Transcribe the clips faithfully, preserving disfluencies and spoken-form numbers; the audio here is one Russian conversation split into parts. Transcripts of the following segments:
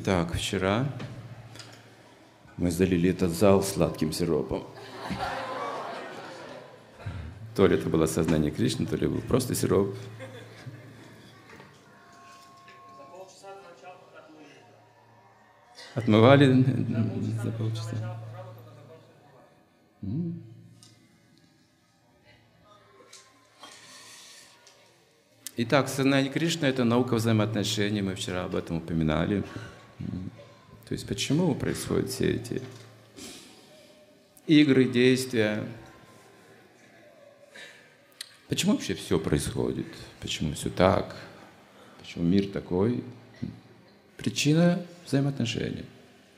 Итак, вчера мы залили этот зал сладким сиропом. То ли это было сознание Кришны, то ли был просто сироп. Отмывали за полчаса. Итак, сознание Кришны — это наука взаимоотношений, мы вчера об этом упоминали. То есть почему происходят все эти игры, действия? Почему вообще все происходит? Почему все так? Почему мир такой? Причина взаимоотношений.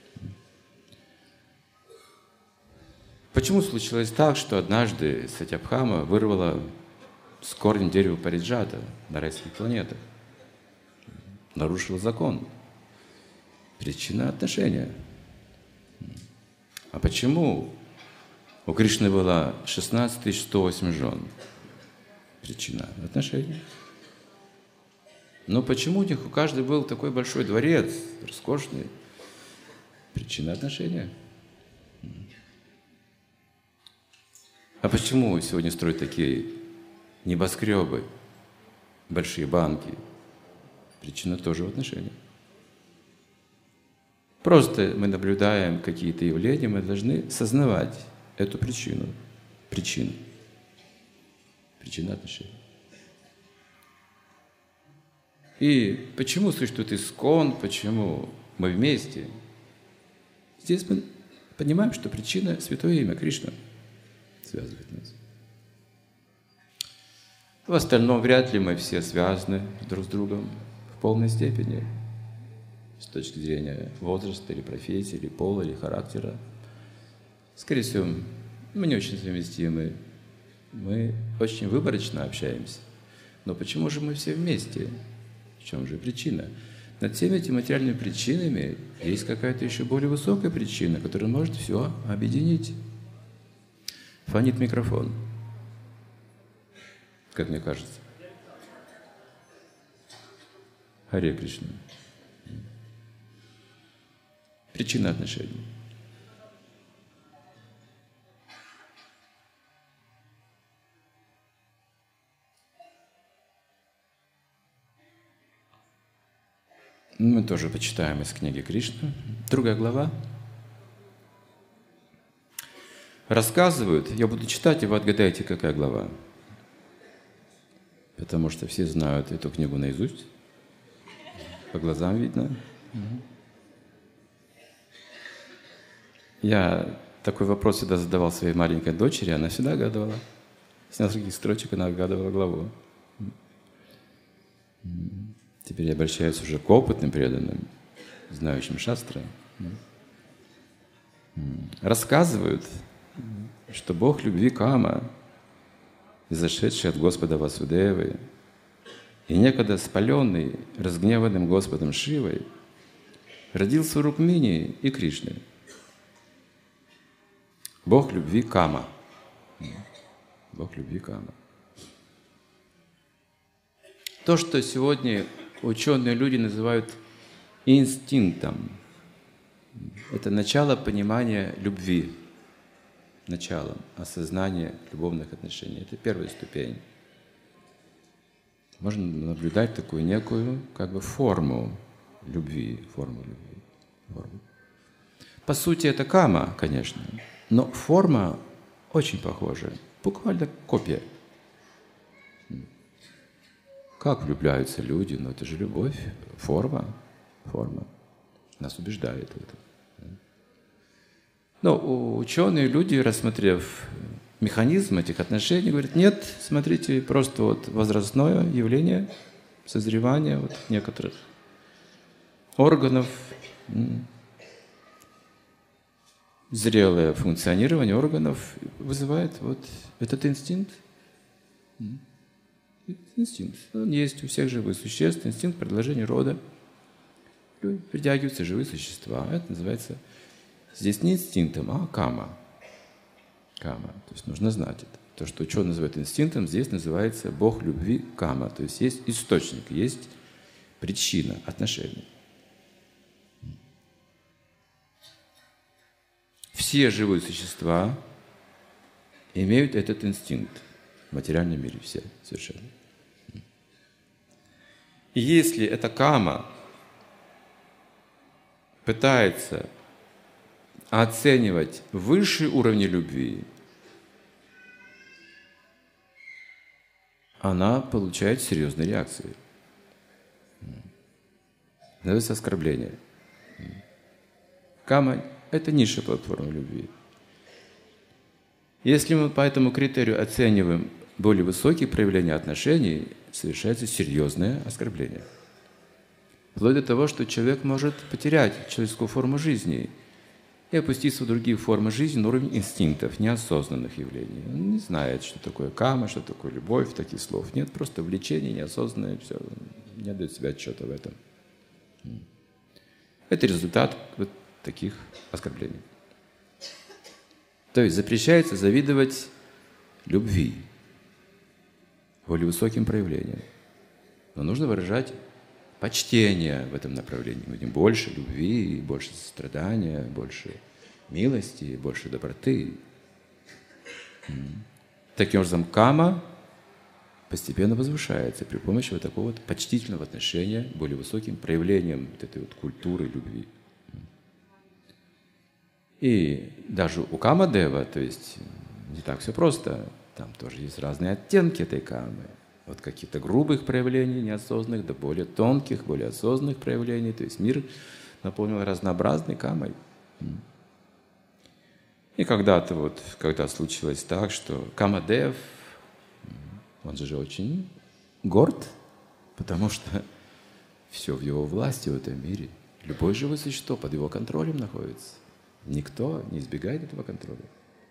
Почему случилось так, что однажды Сатябхама вырвала с корнем дерева париджата на райских планетах? Нарушила закон. Причина отношения. А почему у Кришны было шестнадцать тысяч сто восемь жен? Причина отношения. Но почему у них у каждой был такой большой дворец, роскошный? Причина отношения. А почему сегодня строят такие небоскребы, большие банки? Причина тоже в отношениях. Просто мы наблюдаем какие-то явления, мы должны сознавать эту причину. Причину. Причина отношений. И почему существует искон, почему мы вместе? Здесь мы понимаем, что причина — Святое Имя Кришна связывает нас. В остальном вряд ли мы все связаны друг с другом в полной степени с точки зрения возраста, или профессии, или пола, или характера. Скорее всего, мы не очень совместимы, мы очень выборочно общаемся. Но почему же мы все вместе? В чем же причина? Над всеми этими материальными причинами есть какая-то еще более высокая причина, которая может все объединить. Фонит микрофон, как мне кажется. Харе Кришна. Причина отношений. Мы тоже почитаем из книги Кришны. Другая глава. Рассказывают, я буду читать, и вы отгадаете, какая глава. Потому что все знают эту книгу наизусть. По глазам видно. Я такой вопрос всегда задавал своей маленькой дочери, она всегда гадывала. С нескольких строчек она отгадывала главу. Теперь я обращаюсь уже к опытным преданным, знающим шастры. Рассказывают, что Бог любви Кама, изошедший от Господа Васудевы, и некогда спаленный, разгневанным Господом Шивой, родился у Рукмини и Кришны. Бог любви Кама. Бог любви Кама. То, что сегодня ученые люди называют инстинктом, это начало понимания любви, начало осознания любовных отношений. Это первая ступень. Можно наблюдать такую некую как бы форму любви, форму любви. Форму. По сути, это кама, конечно, но форма очень похожа, буквально копия. Как влюбляются люди? Ну, это же любовь, форма, форма. Нас убеждает в этом. Но ученые люди, рассмотрев механизм этих отношений, говорят: нет, смотрите, просто вот возрастное явление, созревание вот некоторых органов, зрелое функционирование органов вызывает вот этот инстинкт. Инстинкт. Он есть у всех живых существ, инстинкт продолжения рода. Притягиваются живые существа. Это называется здесь не инстинктом, а кама. Кама. То есть нужно знать это. То, что ученые называют инстинктом, здесь называется Бог любви кама. То есть есть источник, есть причина отношений. все живые существа имеют этот инстинкт в материальном мире, все совершенно. И если эта кама пытается оценивать высшие уровни любви, она получает серьезные реакции. Называется оскорбление. Кама – это низшая платформа любви. Если мы по этому критерию оцениваем более высокие проявления отношений, совершается серьезное оскорбление. Вплоть до того, что человек может потерять человеческую форму жизни и опуститься в другие формы жизни на уровень инстинктов, неосознанных явлений. Он не знает, что такое кама, что такое любовь, таких слов. Нет, просто влечение неосознанное, все, не отдает себе отчета в этом. Это результат вот таких оскорблений. То есть запрещается завидовать любви, более высоким проявлениям. Но нужно выражать почтение в этом направлении. Будем больше любви, больше сострадания, больше милости, больше доброты. Таким образом, кама постепенно возвышается при помощи вот такого вот почтительного отношения к более высоким проявлениям вот этой вот культуры любви. И даже у Камадева, то есть не так все просто, там тоже есть разные оттенки этой камы. От каких-то грубых проявлений неосознанных до более тонких, более осознанных проявлений. То есть мир наполнен разнообразной камой. И когда-то вот, когда случилось так, что Камадев, он же очень горд, потому что все в его власти в этом мире. Любое живое существо под его контролем находится. Никто не избегает этого контроля.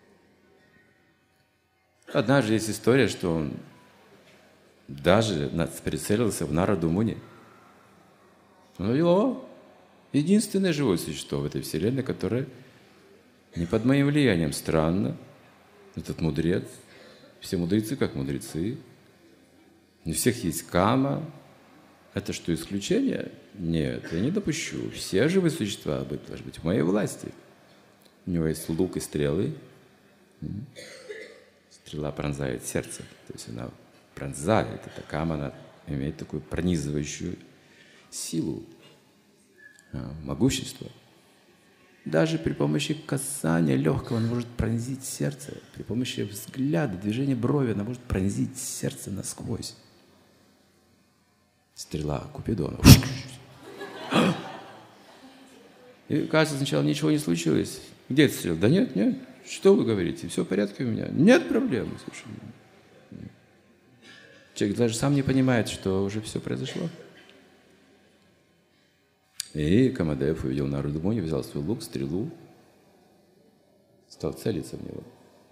Однажды есть история, что он даже прицелился в Нараду Муни. Он говорил: о, единственное живое существо в этой вселенной, которое не под моим влиянием. Странно. Этот мудрец. Все мудрецы как мудрецы. У всех есть кама. Это что, исключение? Нет, я не допущу. Все живые существа должны быть в моей власти. У него есть лук и стрелы. Стрела пронзает сердце. То есть она пронзает. Эта кама, она имеет такую пронизывающую силу, могущество. Даже при помощи касания легкого она может пронзить сердце. При помощи взгляда, движения брови она может пронзить сердце насквозь. Стрела Купидона. И кажется, сначала ничего не случилось. Где это стрела? Да нет, нет. Что вы говорите? Все в порядке у меня? Нет проблем. Совершенно. Человек даже сам не понимает, что уже все произошло. И Камадев увидел Нараду Муни, взял свой лук, стрелу, стал целиться в него.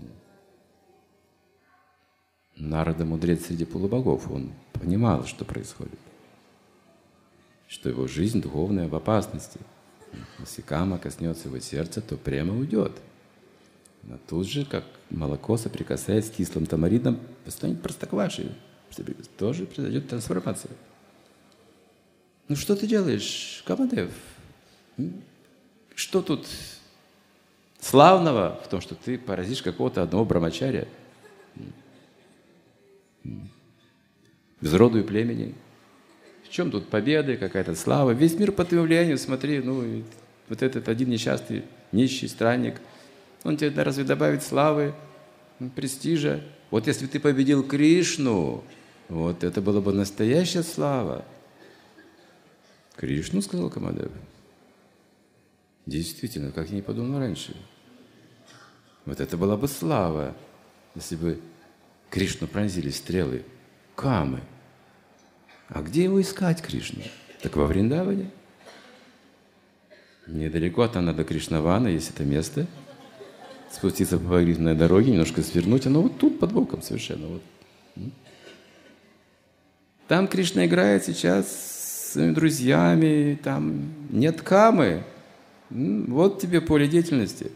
Нарада мудрец среди полубогов. Он понимал, что происходит. Что его жизнь духовная в опасности. Если кама коснется его сердца, то прямо уйдет. Но тут же, как молоко соприкасаясь с кислым тамаридом, станет простоквашей. Тоже произойдет трансформация. Ну что ты делаешь, Камадев? Что тут славного в том, что ты поразишь какого-то одного брамачария? Без роду и племени. В чем тут победа, какая-то слава? Весь мир по твоему влиянию, смотри, ну, вот этот один несчастный, нищий странник, он тебе разве добавит славы, престижа? Вот если бы ты победил Кришну, вот это была бы настоящая слава. Кришну, сказал Камадев. Действительно, как я не подумал раньше. Вот это была бы слава, если бы Кришну пронзили стрелы камы. А где его искать, Кришну? Так во Вриндаване. Недалеко от Анада Кришнавана есть это место. Спуститься по погребной дороге, немножко свернуть. Оно вот тут, под боком совершенно. Вот. Там Кришна играет сейчас с своими друзьями. Там нет камы. Вот тебе поле деятельности.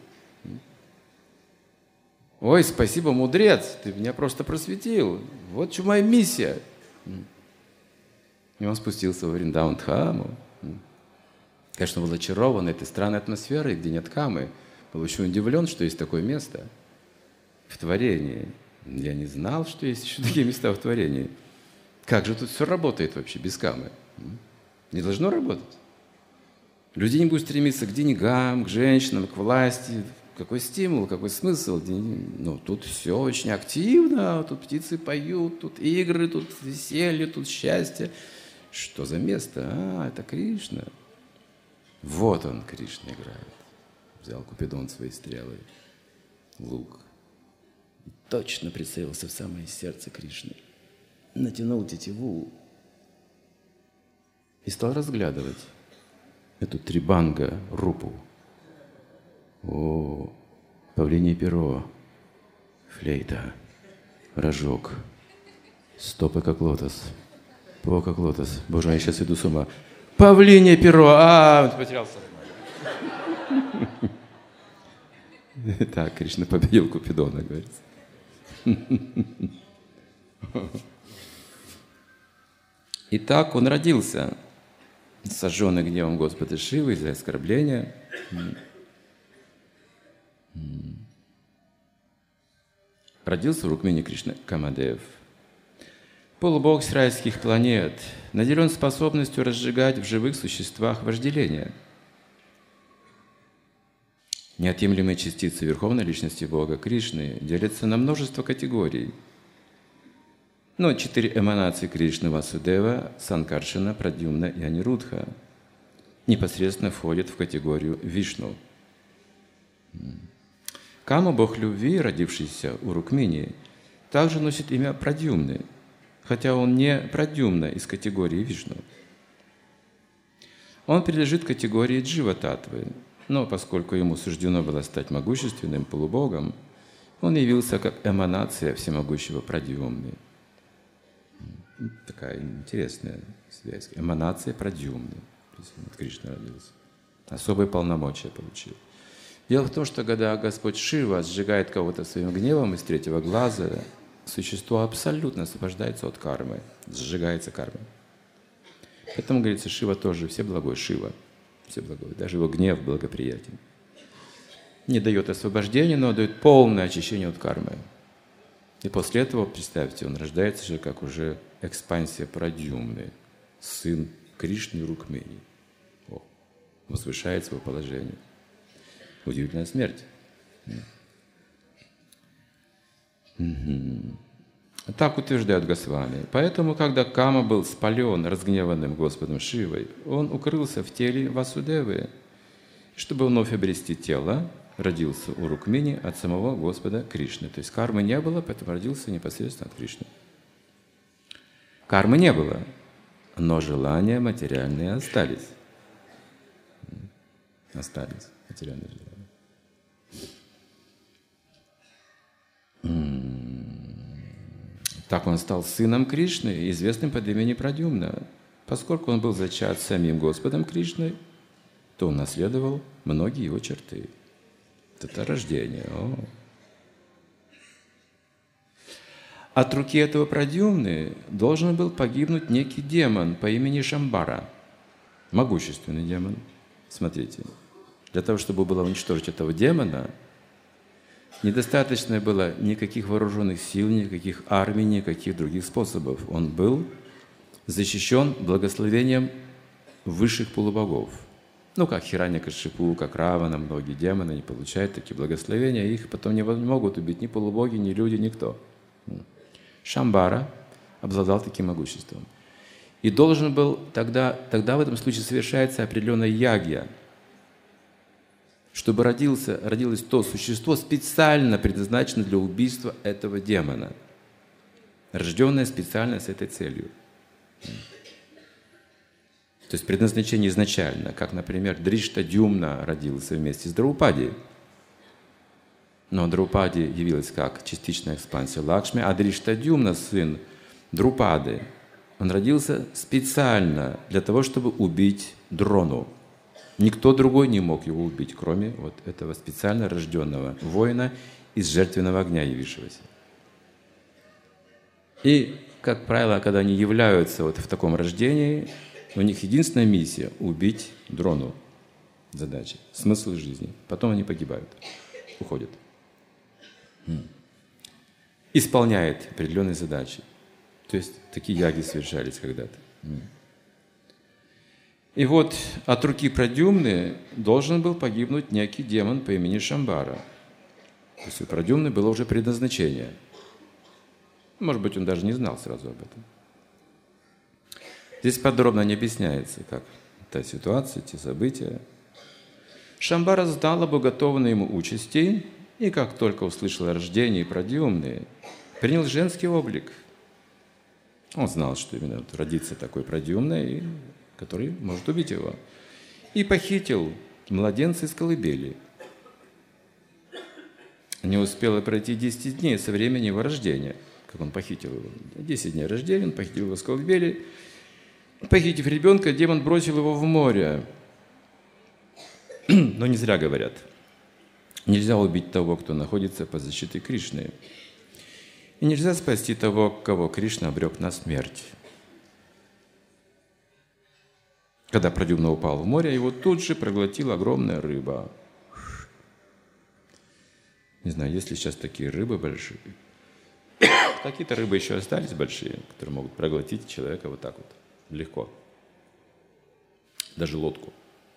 Ой, спасибо, мудрец, ты меня просто просветил. Вот что моя миссия. И он спустился в Вриндаван-дхаму. Конечно, был очарован этой странной атмосферой, где нет камы. был очень удивлен, что есть такое место в творении. Я не знал, что есть еще такие места в творении. Как же тут все работает вообще без камы? Не должно работать. Люди не будут стремиться к деньгам, к женщинам, к власти. Какой стимул, какой смысл? Ну, тут все очень активно, тут птицы поют, тут игры, тут веселье, тут счастье. Что за место? А, это Кришна. Вот он, Кришна, играет. Взял Купидон свои стрелы, лук. И точно прицелился в самое сердце Кришны. Натянул тетиву и стал разглядывать эту трибанга рупу. О, павлинье перо, флейта, рожок, стопы как лотос, по как лотос. Боже, я сейчас иду с ума. Павлинье перо, а, он потерял сознание. Так, Кришна победил Купидона, говорится. Итак, он родился, сожженный гневом Господа Шивы из-за оскорбления. Родился в Рукмини Кришна Камадев. Полубог с райских планет, наделен способностью разжигать в живых существах вожделение. Неотъемлемые частицы Верховной Личности Бога Кришны делятся на множество категорий. Но четыре эманации Кришны Васудева, Санкаршана, Прадьюмна и Анирудха непосредственно входят в категорию Вишну. Кама, бог любви, родившийся у Рукмини, также носит имя Прадьюмны, хотя он не Прадьюмна из категории Вишну. Он принадлежит категории Джива-татвы, но поскольку ему суждено было стать могущественным полубогом, он явился как эманация всемогущего Прадьюмны. Такая интересная связь. Эманация Прадьюмны. То есть от Кришны родился. Особые полномочия получил. Дело в том, что когда Господь Шива сжигает кого-то своим гневом из третьего глаза, существо абсолютно освобождается от кармы, сжигается карма. Поэтому, говорится, Шива тоже, все благой Шива, все благой, даже его гнев благоприятен. Не дает освобождения, но дает полное очищение от кармы. И после этого, представьте, он рождается же как уже экспансия Прадьюмны, сын Кришны Рукмини. О, возвышает свое положение. Удивительная смерть. Угу. Так утверждают Госвами. Поэтому, когда Кама был спален разгневанным Господом Шивой, он укрылся в теле Васудевы, чтобы вновь обрести тело, родился у Рукмини от самого Господа Кришны. То есть кармы не было, поэтому родился непосредственно от Кришны. Кармы не было, но желания материальные остались. Остались материальные желания. Так он стал сыном Кришны, известным под именем Прадьюмна. Поскольку он был зачат самим Господом Кришной, то он наследовал многие его черты. Это рождение. О. От руки этого Прадьюмны должен был погибнуть некий демон по имени Шамбара. Могущественный демон. Смотрите. Для того, чтобы было уничтожить этого демона, недостаточно было никаких вооруженных сил, никаких армий, никаких других способов. Он был защищен благословением высших полубогов. Ну, как Хираньякашипу, как Равана, многие демоны не получают такие благословения, их потом не могут убить ни полубоги, ни люди, никто. Шамбара обладал таким могуществом. И должен был тогда, тогда в этом случае совершается определенная ягья, чтобы родился, родилось то существо, специально предназначенное для убийства этого демона, рожденное специально с этой целью. То есть предназначение изначально, как, например, Дриштадюмна родился вместе с Драупади. Но Драупади явилась как частичная экспансия Лакшми, а Дриштадюмна, сын Друпады, он родился специально для того, чтобы убить Дрону. Никто другой не мог его убить, кроме вот этого специально рожденного воина из жертвенного огня явившегося. И, как правило, когда они являются вот в таком рождении, у них единственная миссия – убить Дрону. задачи, смысл жизни. Потом они погибают, уходят. Исполняет определенные задачи. То есть такие яги совершались когда-то. И вот от руки Прадьюмны должен был погибнуть некий демон по имени Шамбара. То есть у Прадьюмны было уже предназначение. Может быть, он даже не знал сразу об этом. Здесь подробно не объясняется, как та ситуация, те события. Шамбара знал об уготованной ему участи, и как только услышал о рождении Прадьюмны, принял женский облик. Он знал, что именно вот родится такой Прадьюмной, который может убить его. И похитил младенца из колыбели. Не успело пройти десять дней со времени его рождения, как он похитил его. десять дней рождения, он похитил его из колыбели. Похитив ребенка, демон бросил его в море. Но не зря говорят. Нельзя убить того, кто находится под защитой Кришны. И нельзя спасти того, кого Кришна обрек на смерть. Когда Прадьюмна упал в море, его тут же проглотила огромная рыба. Не знаю, есть ли сейчас такие рыбы большие. Какие-то рыбы еще остались большие, которые могут проглотить человека вот так вот, легко. Даже лодку.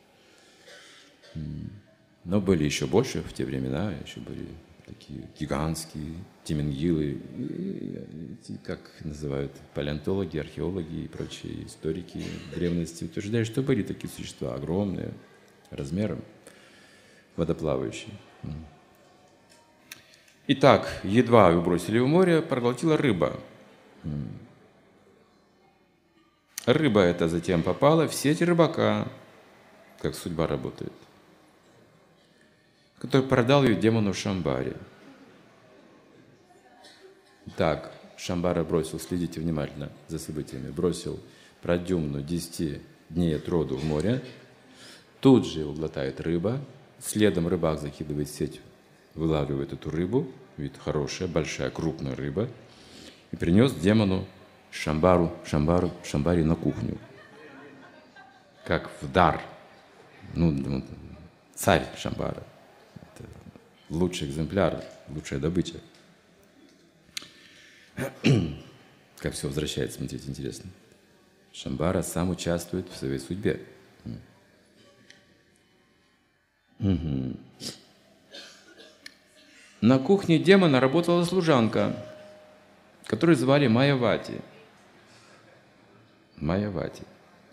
Но были еще больше в те времена, еще были такие гигантские тимингилы, как называют палеонтологи, археологи и прочие историки древности, утверждают, что были такие существа, огромные, размером, водоплавающие. Итак, едва его бросили в море, проглотила рыба. Рыба эта затем попала в сеть рыбака, как судьба работает, который продал ее демону Шамбаре. Так, Шамбара бросил, следите внимательно за событиями, бросил Прадьюмну десяти дней от роду в море, тут же его глотает рыба, следом рыбак закидывает сеть, вылавливает эту рыбу, вид хорошая, большая, крупная рыба, и принес демону Шамбару, Шамбару, Шамбаре на кухню, как в дар. Ну, царь Шамбара. Это лучший экземпляр, лучшая добыча. Как все возвращается, смотрите, интересно. Шамбара сам участвует в своей судьбе. Угу. На кухне демона работала служанка, которую звали Майявати. Майявати.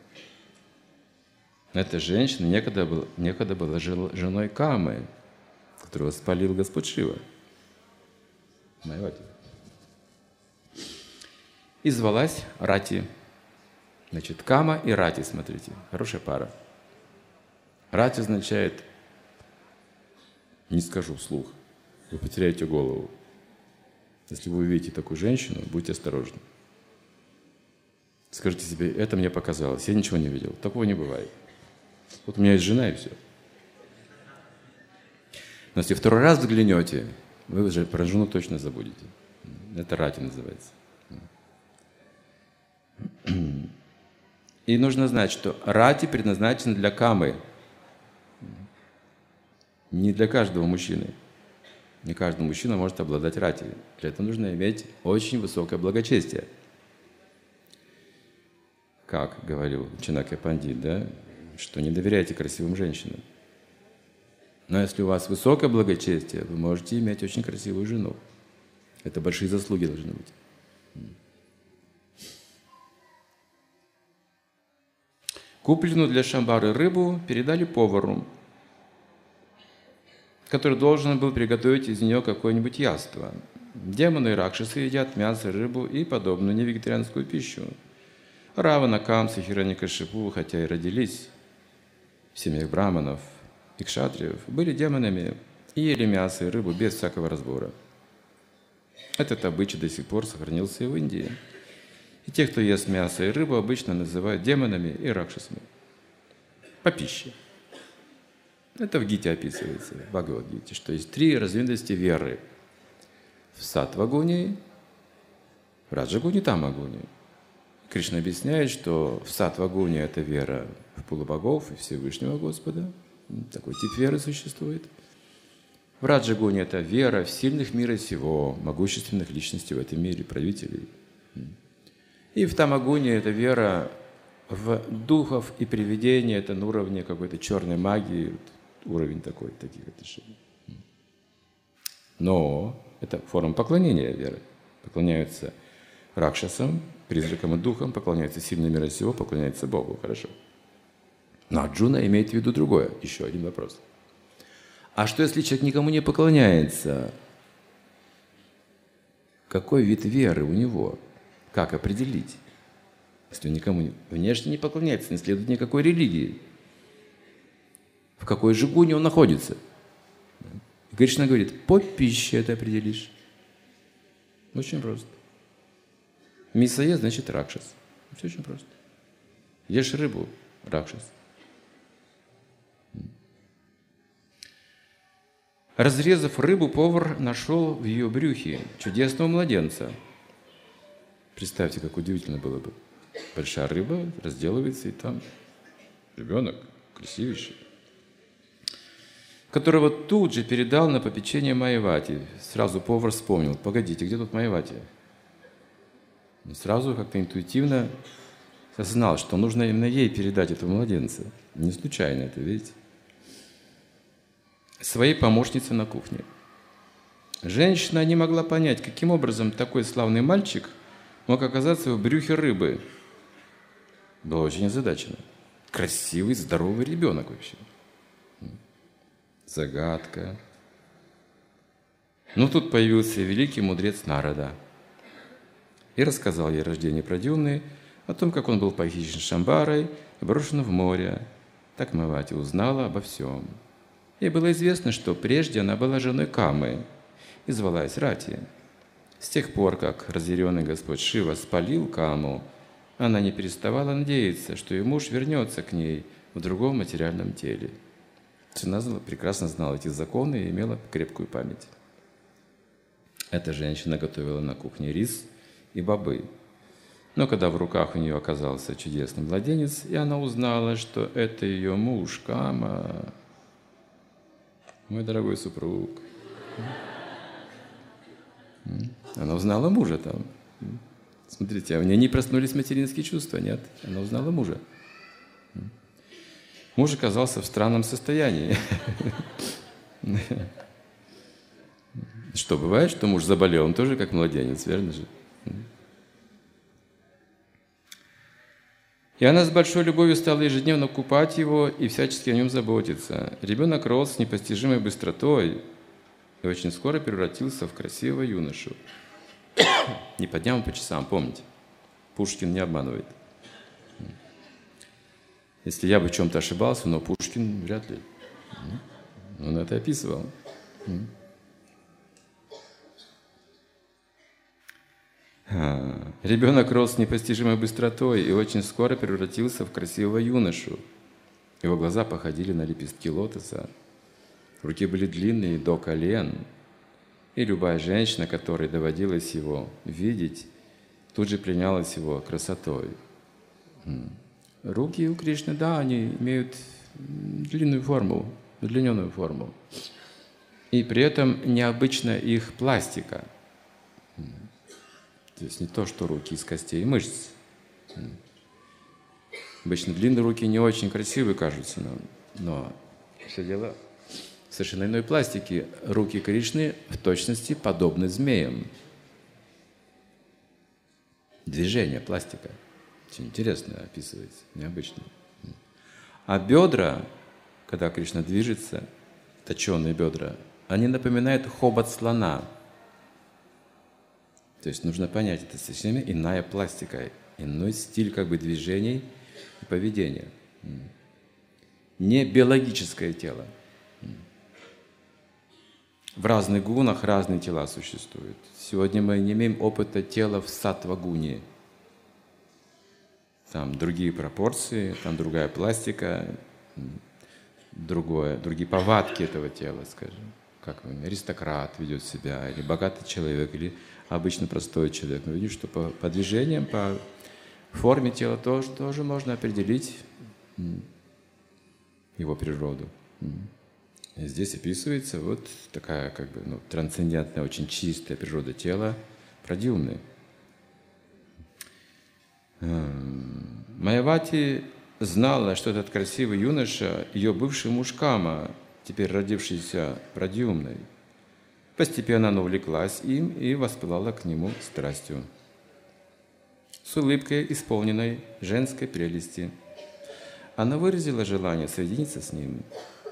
Эта женщина некогда была, некогда была женой Камы, которого спалил Господь Шива. Майявати. И звалась Рати. Значит, Кама и Рати, смотрите, хорошая пара. Рати означает, не скажу вслух, вы потеряете голову. Если вы увидите такую женщину, будьте осторожны. Скажите себе, это мне показалось, я ничего не видел. Такого не бывает. Вот у меня есть жена и все. Но если второй раз взглянете, вы уже про жену точно забудете. Это Рати называется. И нужно знать, что Рати предназначен для Камы. Не для каждого мужчины. Не каждый мужчина может обладать Рати. Для этого нужно иметь очень высокое благочестие. Как говорил Чанакья Пандит, да? Что не доверяйте красивым женщинам. Но если у вас высокое благочестие, вы можете иметь очень красивую жену. Это большие заслуги должны быть. Купленную для Шамбары рыбу передали повару, который должен был приготовить из нее какое-нибудь яство. Демоны и ракшасы едят мясо, рыбу и подобную невегетарианскую пищу. Равана, Камса, Хираньякашипу, хотя и родились в семьях браманов и кшатриев, были демонами и ели мясо и рыбу без всякого разбора. Этот обычай до сих пор сохранился и в Индии. И тех, кто ест мясо и рыбу, обычно называют демонами и ракшасами. По пище. Это в Гите описывается, в Бхагавад-гите, что есть три разновидности веры. В саттва-гуне, в раджа-гуне, тама-гуне. Кришна объясняет, что в саттва-гуне это вера в полубогов и Всевышнего Господа, Такой тип веры существует. В раджагуне это вера в сильных мира сего, могущественных личностей в этом мире, правителей. И в тамагуне это вера в духов и привидения, это на уровне какой-то черной магии, уровень такой, таких отношений. Но это форма поклонения веры. Поклоняются ракшасам, призракам и духам, поклоняются сильным мира сего, поклоняются Богу. Хорошо. Но Арджуна имеет в виду другое. Еще один вопрос. А что, если человек никому не поклоняется? Какой вид веры у него? Как определить? Если он никому внешне не поклоняется, не следует никакой религии. В какой же гуне он находится? И Кришна говорит, по пище это определишь. Очень просто. Мясоед значит ракшас. Все очень просто. Ешь рыбу – ракшас. Разрезав рыбу, повар нашел в ее брюхе чудесного младенца. Представьте, как удивительно было бы. Большая рыба разделывается, и там ребенок красивейший, которого тут же передал на попечение Майявати. Сразу повар вспомнил, погодите, где тут Майявати? И сразу как-то интуитивно осознал, что нужно именно ей передать этого младенца. Не случайно это, видите? Своей помощнице на кухне. Женщина не могла понять, каким образом такой славный мальчик мог оказаться в брюхе рыбы. Была очень озадачена. Красивый, здоровый ребенок вообще. Загадка. Но тут появился великий мудрец Нарада и рассказал ей о рождении Прадьюмны, о том, как он был похищен Шамбарой и брошен в море. Так Майявати узнала обо всем. Ей было известно, что прежде она была женой Камы и звалась Рати. С тех пор, как разъяренный Господь Шива спалил Каму, она не переставала надеяться, что ее муж вернется к ней в другом материальном теле. Она прекрасно знала эти законы и имела крепкую память. Эта женщина готовила на кухне рис и бобы. Но когда в руках у нее оказался чудесный младенец, и она узнала, что это ее муж Кама, мой дорогой супруг. Она узнала мужа там. Смотрите, а у нее не проснулись материнские чувства, нет? Она узнала мужа. Муж оказался в странном состоянии. Что, бывает, что муж заболел? Он тоже как младенец, верно же? И она с большой любовью стала ежедневно купать его и всячески о нем заботиться. Ребенок рос с непостижимой быстротой и очень скоро превратился в красивого юношу. Не по дням, а по часам, помните. Пушкин не обманывает. Если я бы в чем-то ошибался, но Пушкин вряд ли. Он это описывал. А, ребенок рос с непостижимой быстротой и очень скоро превратился в красивого юношу. Его глаза походили на лепестки лотоса, руки были длинные до колен, и любая женщина, которой доводилось его видеть, тут же пленялась его красотой. Руки у Кришны, да, они имеют длинную форму, удлиненную форму, и при этом необычна их пластика. То есть не то, что руки из костей и мышц. Обычно длинные руки не очень красивые кажутся, но, но все дело в совершенно иной пластике. Руки Кришны в точности подобны змеям. Движение, пластика. Очень интересно описывается, необычно. А бедра, когда Кришна движется, точеные бедра, они напоминают хобот слона. То есть нужно понять, это совсем иная пластика, иной стиль как бы движений и поведения. Не биологическое тело. В разных гунах разные тела существуют. Сегодня мы не имеем опыта тела в саттва-гуне. Там другие пропорции, там другая пластика, другое, другие повадки этого тела, скажем. Как аристократ ведет себя, или богатый человек, или обычно простой человек. Мы видим, что по, по движениям, по форме тела тоже, тоже можно определить его природу. И здесь описывается вот такая как бы ну, трансцендентная, очень чистая природа тела Прадьюмны. Майявати знала, что этот красивый юноша – ее бывший муж Кама, теперь родившийся Прадьюмной. Постепенно она увлеклась им и воспылала к нему страстью. С улыбкой, исполненной женской прелести, она выразила желание соединиться с ним.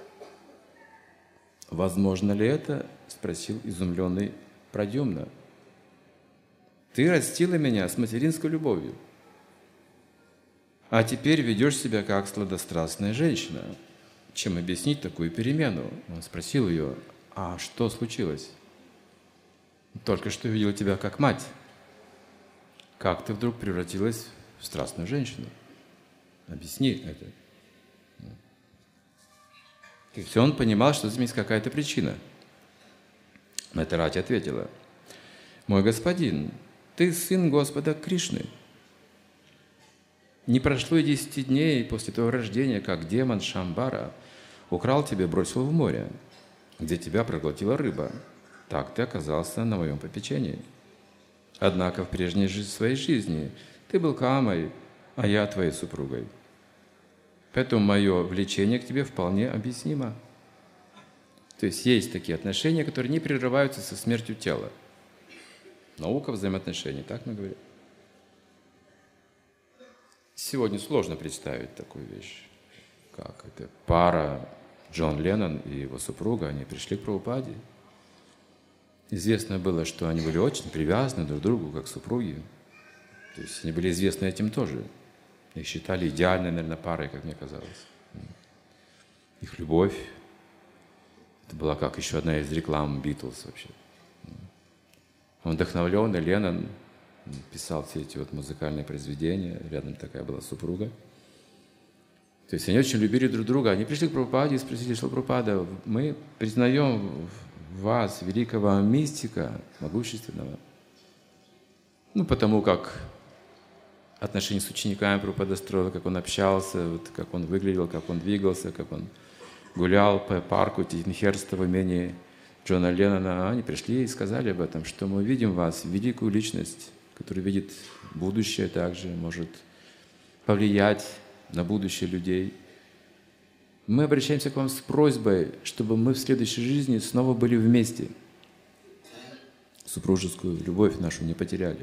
«Возможно ли это?» – спросил изумленный Прадьюмна. «Ты растила меня с материнской любовью, а теперь ведешь себя как сладострастная женщина. Чем объяснить такую перемену?» Он спросил ее: «А что случилось? Только что видел тебя как мать. Как ты вдруг превратилась в страстную женщину? Объясни это». И все он понимал, что здесь есть какая-то причина. Матарати ответила: «Мой господин, ты сын Господа Кришны. Не прошло и десяти дней после твоего рождения, как демон Шамбара украл тебя и бросил в море, где тебя проглотила рыба. Так ты оказался на моем попечении. Однако в прежней своей жизни ты был Камой, а я твоей супругой. Поэтому мое влечение к тебе вполне объяснимо». То есть есть такие отношения, которые не прерываются со смертью тела. Наука взаимоотношений, так мы говорим. Сегодня сложно представить такую вещь, как это пара Джон Леннон и его супруга, они пришли к Прабхупаде. Известно было, что они были очень привязаны друг к другу, как супруги. То есть они были известны этим тоже. Их считали идеальной, наверное, парой, как мне казалось. Их любовь — это была как еще одна из реклам Битлз вообще. Вдохновленный Леннон писал все эти вот музыкальные произведения, рядом такая была супруга. То есть они очень любили друг друга. Они пришли к Прабхупаде и спросили, что Прабхупада, мы признаем в вас великого мистика, могущественного. Ну, потому как отношения с учениками Прабхупада строил, как он общался, вот, как он выглядел, как он двигался, как он гулял по парку Титинхерста в имении Джона Леннона. Они пришли и сказали об этом, что мы видим в вас великую личность, который видит будущее также, может повлиять на будущее людей. Мы обращаемся к вам с просьбой, чтобы мы в следующей жизни снова были вместе, супружескую любовь нашу не потеряли.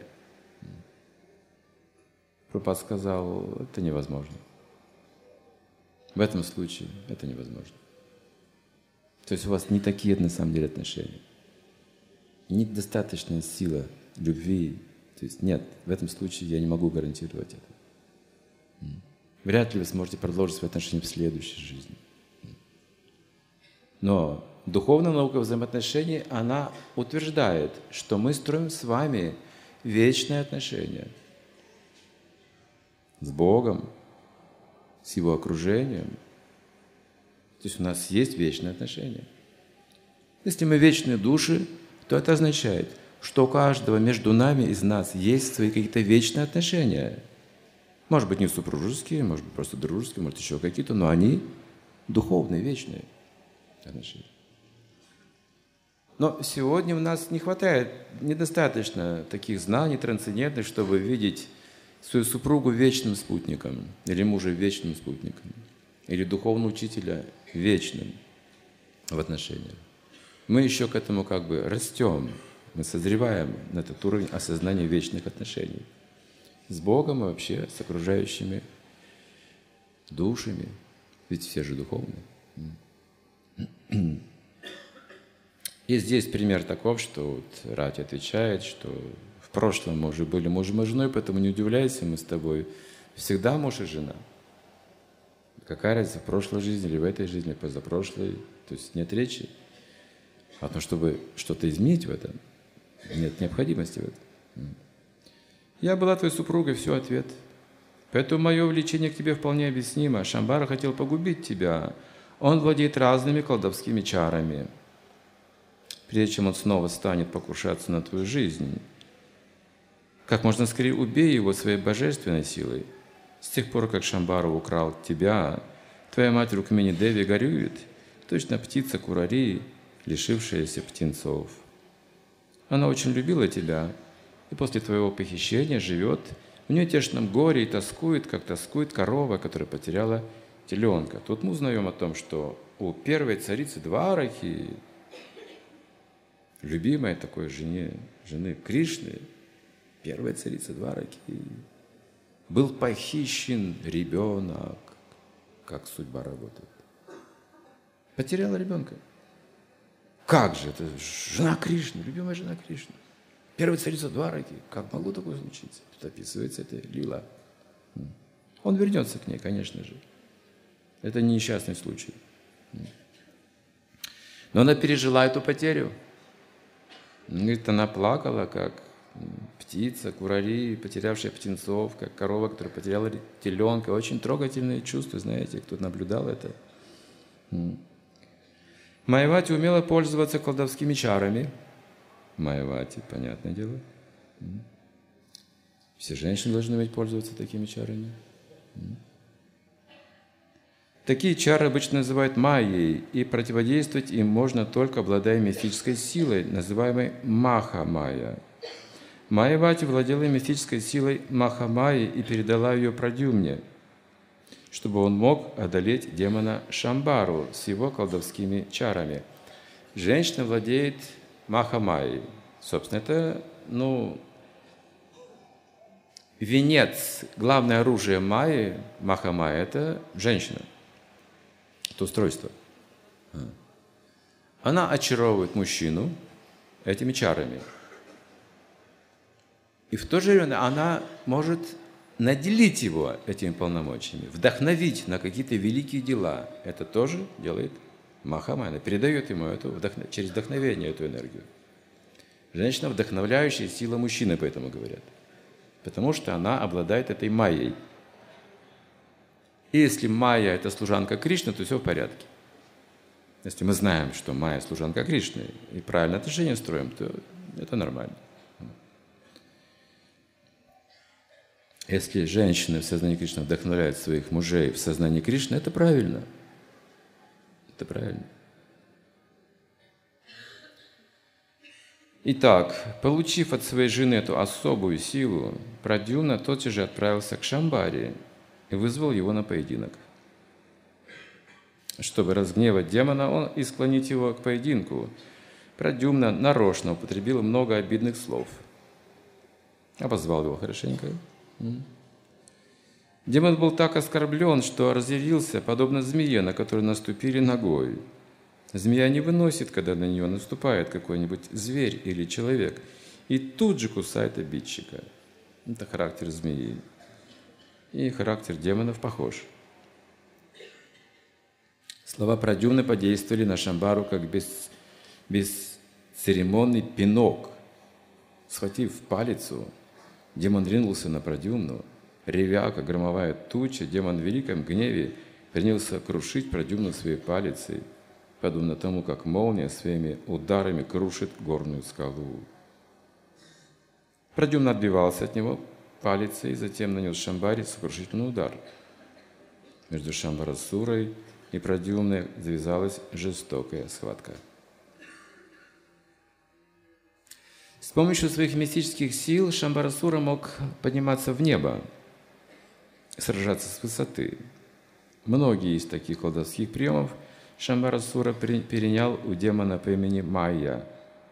Прабхупада сказал: это невозможно. В этом случае это невозможно. То есть у вас не такие на самом деле отношения. Недостаточная сила любви. То есть нет, в этом случае я не могу гарантировать это. Вряд ли вы сможете продолжить свои отношения в следующей жизни. Но духовная наука взаимоотношений, она утверждает, что мы строим с вами вечные отношения с Богом, с Его окружением. То есть у нас есть вечные отношения. Если мы вечные души, то это означает, что у каждого между нами из нас есть свои какие-то вечные отношения. Может быть, не супружеские, может быть, просто дружеские, может, еще какие-то, но они духовные, вечные отношения. Но сегодня у нас не хватает, недостаточно таких знаний трансцендентных, чтобы видеть свою супругу вечным спутником, или мужа вечным спутником, или духовного учителя вечным в отношениях. Мы еще к этому как бы растем, мы созреваем на этот уровень осознания вечных отношений с Богом и вообще с окружающими душами, ведь все же духовные. И здесь пример таков, что вот Рати отвечает, что в прошлом мы уже были мужем и женой, поэтому не удивляйся, мы с тобой всегда муж и жена. Какая разница, в прошлой жизни или в этой жизни, позапрошлой, то есть нет речи о том, чтобы что-то изменить в этом. Нет необходимости в этом. Я была твоей супругой, все, ответ. Поэтому мое влечение к тебе вполне объяснимо. Шамбара хотел погубить тебя. Он владеет разными колдовскими чарами. Прежде чем он снова станет покушаться на твою жизнь, как можно скорее убей его своей божественной силой. С тех пор, как Шамбара украл тебя, твоя мать Рукмини Деви горюет Точно птица Курари, лишившаяся птенцов. Она очень любила тебя, и после твоего похищения живет в неутешном горе и тоскует, как тоскует корова, которая потеряла теленка. Тут мы узнаем о том, что у первой царицы Двараки, любимой такой жене, жены Кришны, первой царицы Двараки, был похищен ребенок. Как судьба работает. Потеряла ребенка. Как же? Это жена Кришны, любимая жена Кришны. Первая царица Двараки. Как могло такое случиться? Тут описывается это лила. Он вернется к ней, конечно же. Это не несчастный случай. Но она пережила эту потерю. Говорит, она плакала, как птица, Курари, потерявшая птенцов, как корова, которая потеряла теленка. Очень трогательные чувства, знаете, кто наблюдал это. Майявати умела пользоваться колдовскими чарами. Майявати, понятное дело. Все женщины должны уметь пользоваться такими чарами. Такие чары обычно называют майей, и противодействовать им можно только обладая мистической силой, называемой маха-майя. Майявати владела мистической силой маха-майи и передала ее Прадьюмне, чтобы он мог одолеть демона Шамбару с его колдовскими чарами. Женщина владеет маха-майей. Собственно, это, ну, венец, главное оружие майи, маха-майи, это женщина. Это устройство. Она очаровывает мужчину этими чарами. И в то же время она может наделить его этими полномочиями, вдохновить на какие-то великие дела. Это тоже делает Маха-майя. Она передает ему эту, вдохно... через вдохновение эту энергию. Женщина, вдохновляющая сила мужчины, поэтому говорят. Потому что она обладает этой майей. И если майя – это служанка Кришны, то все в порядке. Если мы знаем, что майя – служанка Кришны, и правильное отношение строим, то это нормально. Если женщины в сознании Кришны вдохновляют своих мужей в сознании Кришны, это правильно. Это правильно. Итак, получив от своей жены эту особую силу, Прадьюмна тотчас же отправился к Шамбаре и вызвал его на поединок. Чтобы разгневать демона он и склонить его к поединку, Прадьюмна нарочно употребила много обидных слов. Обозвал его хорошенько. Демон был так оскорблен, что разъярился, подобно змее, на которую наступили ногой. Змея не выносит, когда на нее наступает какой-нибудь зверь или человек, и тут же кусает обидчика. Это характер змеи. И характер демонов похож. Слова Прадьюмны подействовали на Шамбару как бес, бесцеремонный пинок. Схватив палицу, демон ринулся на Прадьюмну. Ревя, как громовая туча, демон в великом гневе принялся крушить Прадьюмну своей палицей, подобно тому, как молния своими ударами крушит горную скалу. Прадьюмна отбивался от него палицей, и затем нанес Шамбаре сокрушительный удар. Между Шамбарасурой и Прадьюмной завязалась жестокая схватка. С помощью своих мистических сил Шамбарасура мог подниматься в небо, сражаться с высоты. Многие из таких колдовских приемов Шамбарасура перенял у демона по имени Майя.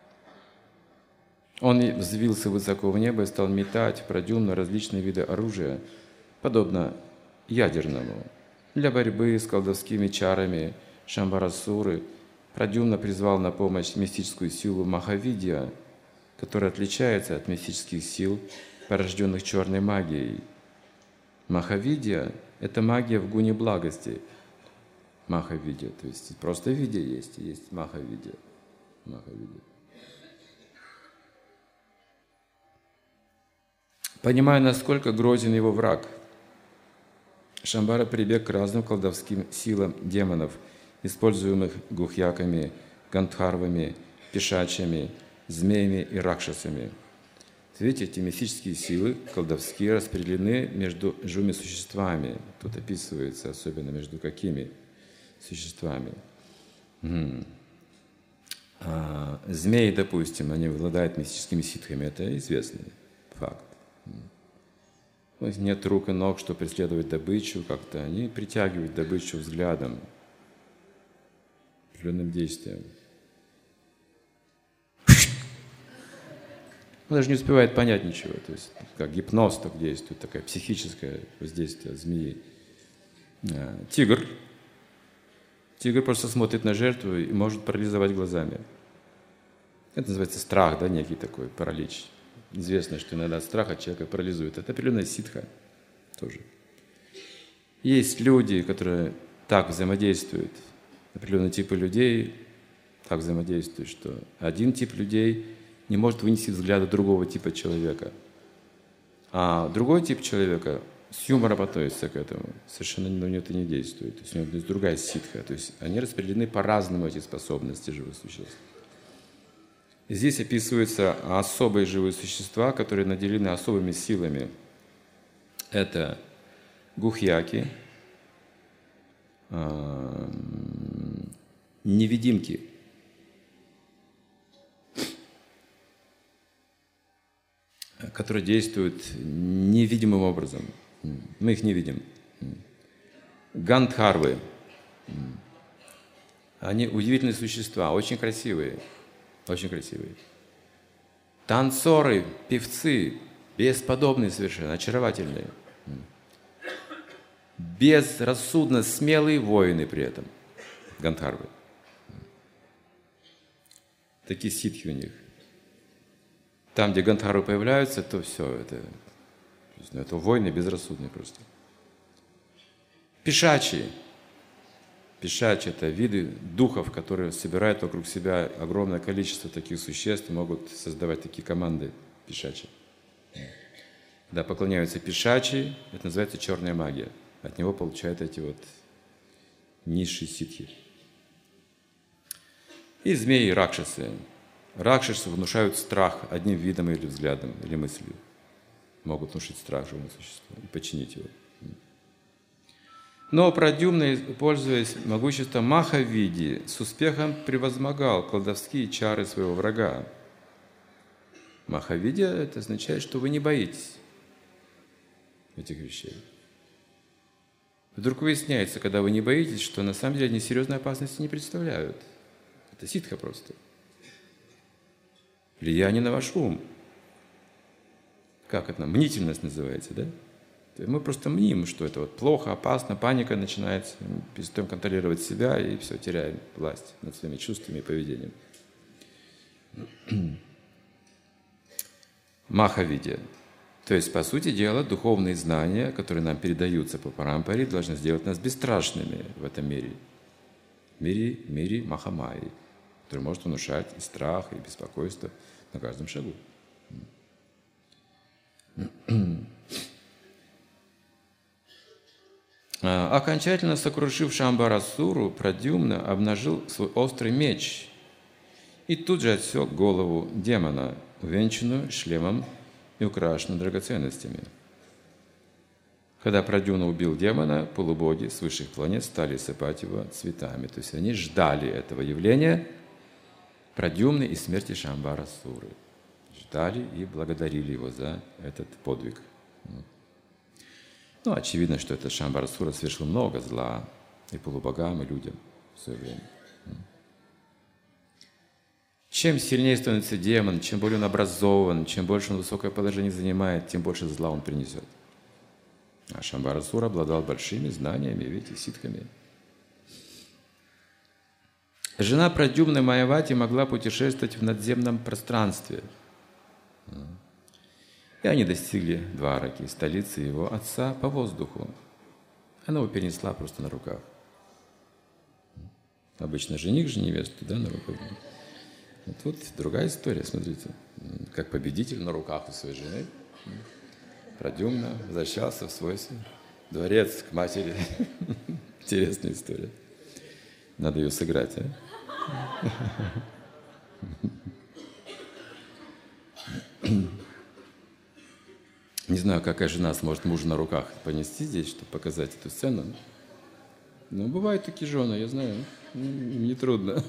Он взвился высоко в небо и стал метать Прадьюмну различные виды оружия, подобно ядерному. Для борьбы с колдовскими чарами Шамбарасуры Прадьюмна призвал на помощь мистическую силу Махавидья, которая отличается от мистических сил, порожденных черной магией. Махавидья – это магия в гуне благости. Махавидья, то есть просто видья есть, и есть Махавидья. Махавидья. Понимая, насколько грозен его враг, Шамбара прибег к разным колдовским силам демонов, используемых гухьяками, гандхарвами, пешачами, змеями и ракшасами. Видите, эти мистические силы, колдовские, распределены между живыми существами. Тут описывается особенно между какими существами. Угу. А, змеи, допустим, они обладают мистическими ситхами. Это известный факт. У них нет рук и ног, чтобы преследовать добычу как-то. Они притягивают добычу взглядом, определенным действием. Он даже не успевает понять ничего. То есть как гипноз так действует, такое психическое воздействие змеи. Тигр. Тигр просто смотрит на жертву и может парализовать глазами. Это называется страх, да, некий такой паралич. Известно, что иногда страх от человека парализует. Это определенная ситха тоже. Есть люди, которые так взаимодействуют, определенные типы людей так взаимодействуют, что один тип людей не может вынести взгляда другого типа человека. А другой тип человека с юмором относится к этому. Совершенно на него это не действует. То есть у него есть другая ситха. То есть они распределены по-разному, эти способности живых существ. Здесь описываются особые живые существа, которые наделены особыми силами. Это гухьяки, невидимки. Которые действуют невидимым образом. Мы их не видим. Гандхарвы. Они удивительные существа, очень красивые. Очень красивые. Танцоры, певцы, бесподобные совершенно, очаровательные. Безрассудно смелые воины при этом. Гандхарвы. Такие ситхи у них. Там, где гандхарвы появляются, то все, это, это войны безрассудные просто. Пешачи. Пешачи – это виды духов, которые собирают вокруг себя огромное количество таких существ и могут создавать такие команды пешачи. Когда поклоняются пешачи, это называется черная магия. От него получают эти вот низшие ситхи. И змеи, и ракшасы. Ракшасы внушают страх одним видом или взглядом, или мыслью. Могут внушить страх живому существу и подчинить его. Но Прадьюмна, пользуясь могуществом Махавиди, с успехом превозмогал колдовские чары своего врага. Махавидия – это означает, что вы не боитесь этих вещей. Вдруг выясняется, когда вы не боитесь, что на самом деле они серьезной опасности не представляют. Это ситха просто. Влияние на ваш ум. Как это? Мнительность называется, да? Мы просто мним, что это вот плохо, опасно, паника начинается, перестаем контролировать себя и все, теряем власть над своими чувствами и поведением. Махавидия. То есть, по сути дела, духовные знания, которые нам передаются по парампаре, должны сделать нас бесстрашными в этом мире. В мире, мире Махамайи, который может внушать и страх, и беспокойство на каждом шагу. Окончательно сокрушив Шамбарасуру, Прадьюмна обнажил свой острый меч и тут же отсек голову демона, увенчанную шлемом и украшенную драгоценностями. Когда Прадьюмна убил демона, полубоги с высших планет стали сыпать его цветами. То есть они ждали этого явления Прадьюмны и смерти Шамбарасуры. Ждали и благодарили его за этот подвиг. Ну, очевидно, что этот Шамбарасура совершил много зла и полубогам, и людям в свое время. Чем сильнее становится демон, чем более он образован, чем больше он высокое положение занимает, тем больше зла он принесет. А Шамбарасура обладал большими знаниями, видите, ситхами. Жена Прадьюмны Майявати могла путешествовать в надземном пространстве. И они достигли Двараки, столицы его отца, по воздуху. Она его перенесла просто на руках. Обычно жених же невесту, да, на руках. Вот тут другая история, смотрите. Как победитель на руках у своей жены. Прадьюмна возвращался в свой дворец к матери. Интересная история. Надо ее сыграть, а? Не знаю, какая жена сможет мужа на руках понести здесь, чтобы показать эту сцену. Но бывают такие жены, я знаю. Нетрудно.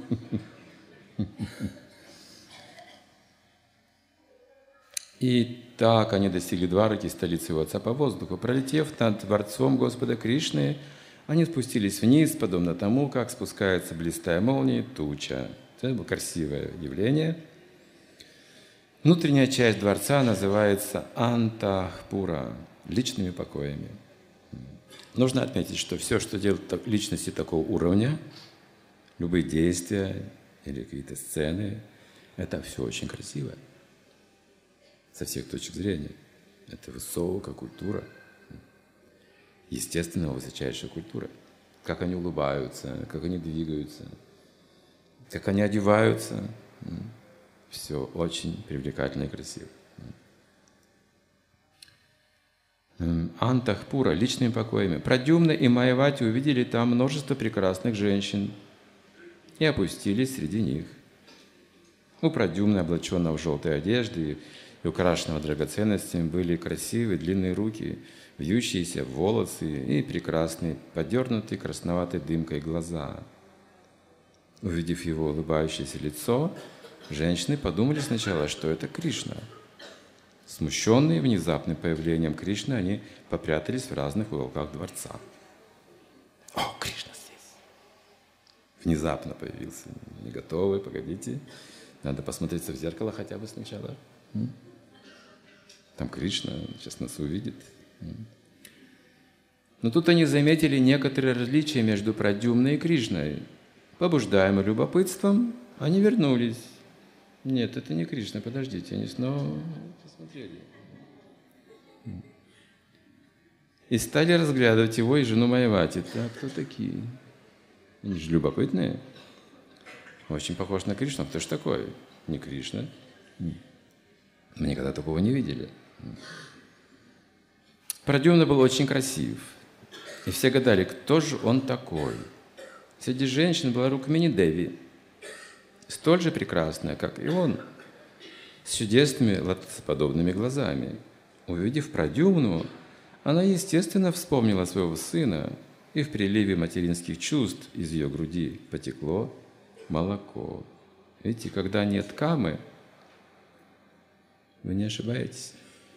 И так они достигли Двараки, столицы его отца, по воздуху. Пролетев над дворцом Господа Кришны, они спустились вниз, подобно тому, как спускается блистая молния туча. Это было красивое явление. Внутренняя часть дворца называется Антахпура, личными покоями. Нужно отметить, что все, что делают личности такого уровня, любые действия или какие-то сцены, это все очень красиво. Со всех точек зрения. Это высокая культура. Естественно, высочайшая культура. Как они улыбаются, как они двигаются, как они одеваются. Все очень привлекательно и красиво. Антахпура, личными покоями. Прадьюмна и Майявати увидели там множество прекрасных женщин и опустились среди них. У Прадьюмны, облаченного в желтой одежды и украшенного драгоценностями, были красивые длинные руки, вьющиеся волосы и прекрасные, подернутые красноватой дымкой глаза. Увидев его улыбающееся лицо, женщины подумали сначала, что это Кришна. Смущенные внезапным появлением Кришны, они попрятались в разных уголках дворца. О, Кришна здесь! Внезапно появился. Не готовы, погодите. Надо посмотреться в зеркало хотя бы сначала. Там Кришна сейчас нас увидит. Но тут они заметили некоторые различия между Прадьюмной и Кришной. Побуждаемые любопытством, они вернулись. Нет, это не Кришна, подождите, они снова посмотрели. И стали разглядывать его и жену Майявати. Так, кто такие? Они же любопытные. Очень похож на Кришну. Кто ж такой? Не Кришна. Мы никогда такого не видели. Прадьюмна был очень красив. И все гадали, кто же он такой. Среди женщин была Рукмини Деви, столь же прекрасная, как и он, с чудесными лотосоподобными глазами. Увидев Прадьюмну, она, естественно, вспомнила своего сына, и в приливе материнских чувств из ее груди потекло молоко. Видите, когда нет камы, вы не ошибаетесь.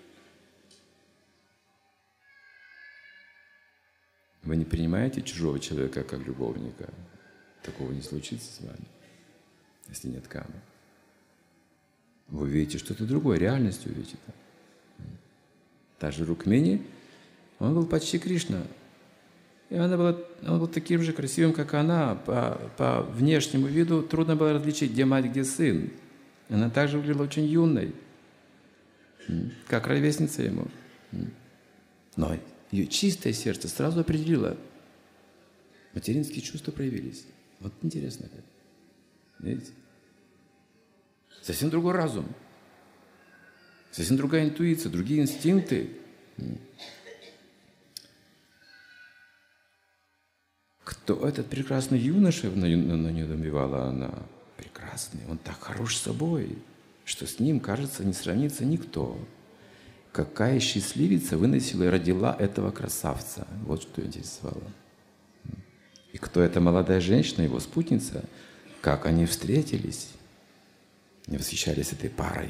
Вы не принимаете чужого человека как любовника. Такого не случится с вами, если нет камы. Вы увидите что-то другое, реальность увидите. Та же Рукмини, он был почти Кришна. И она была, он был таким же красивым, как она. По, по внешнему виду трудно было различить, где мать, где сын. Она также выглядела очень юной, как ровесница ему. Но ее чистое сердце сразу определило. Материнские чувства проявились. Вот интересно как. Видите? Совсем другой разум. Совсем другая интуиция, другие инстинкты. Кто этот прекрасный юноша, на нее добивала она? Прекрасный, он так хорош собой, что с ним, кажется, не сравнится никто. Какая счастливица выносила и родила этого красавца. Вот что интересовало. И кто эта молодая женщина, его спутница, как они встретились, они восхищались этой парой.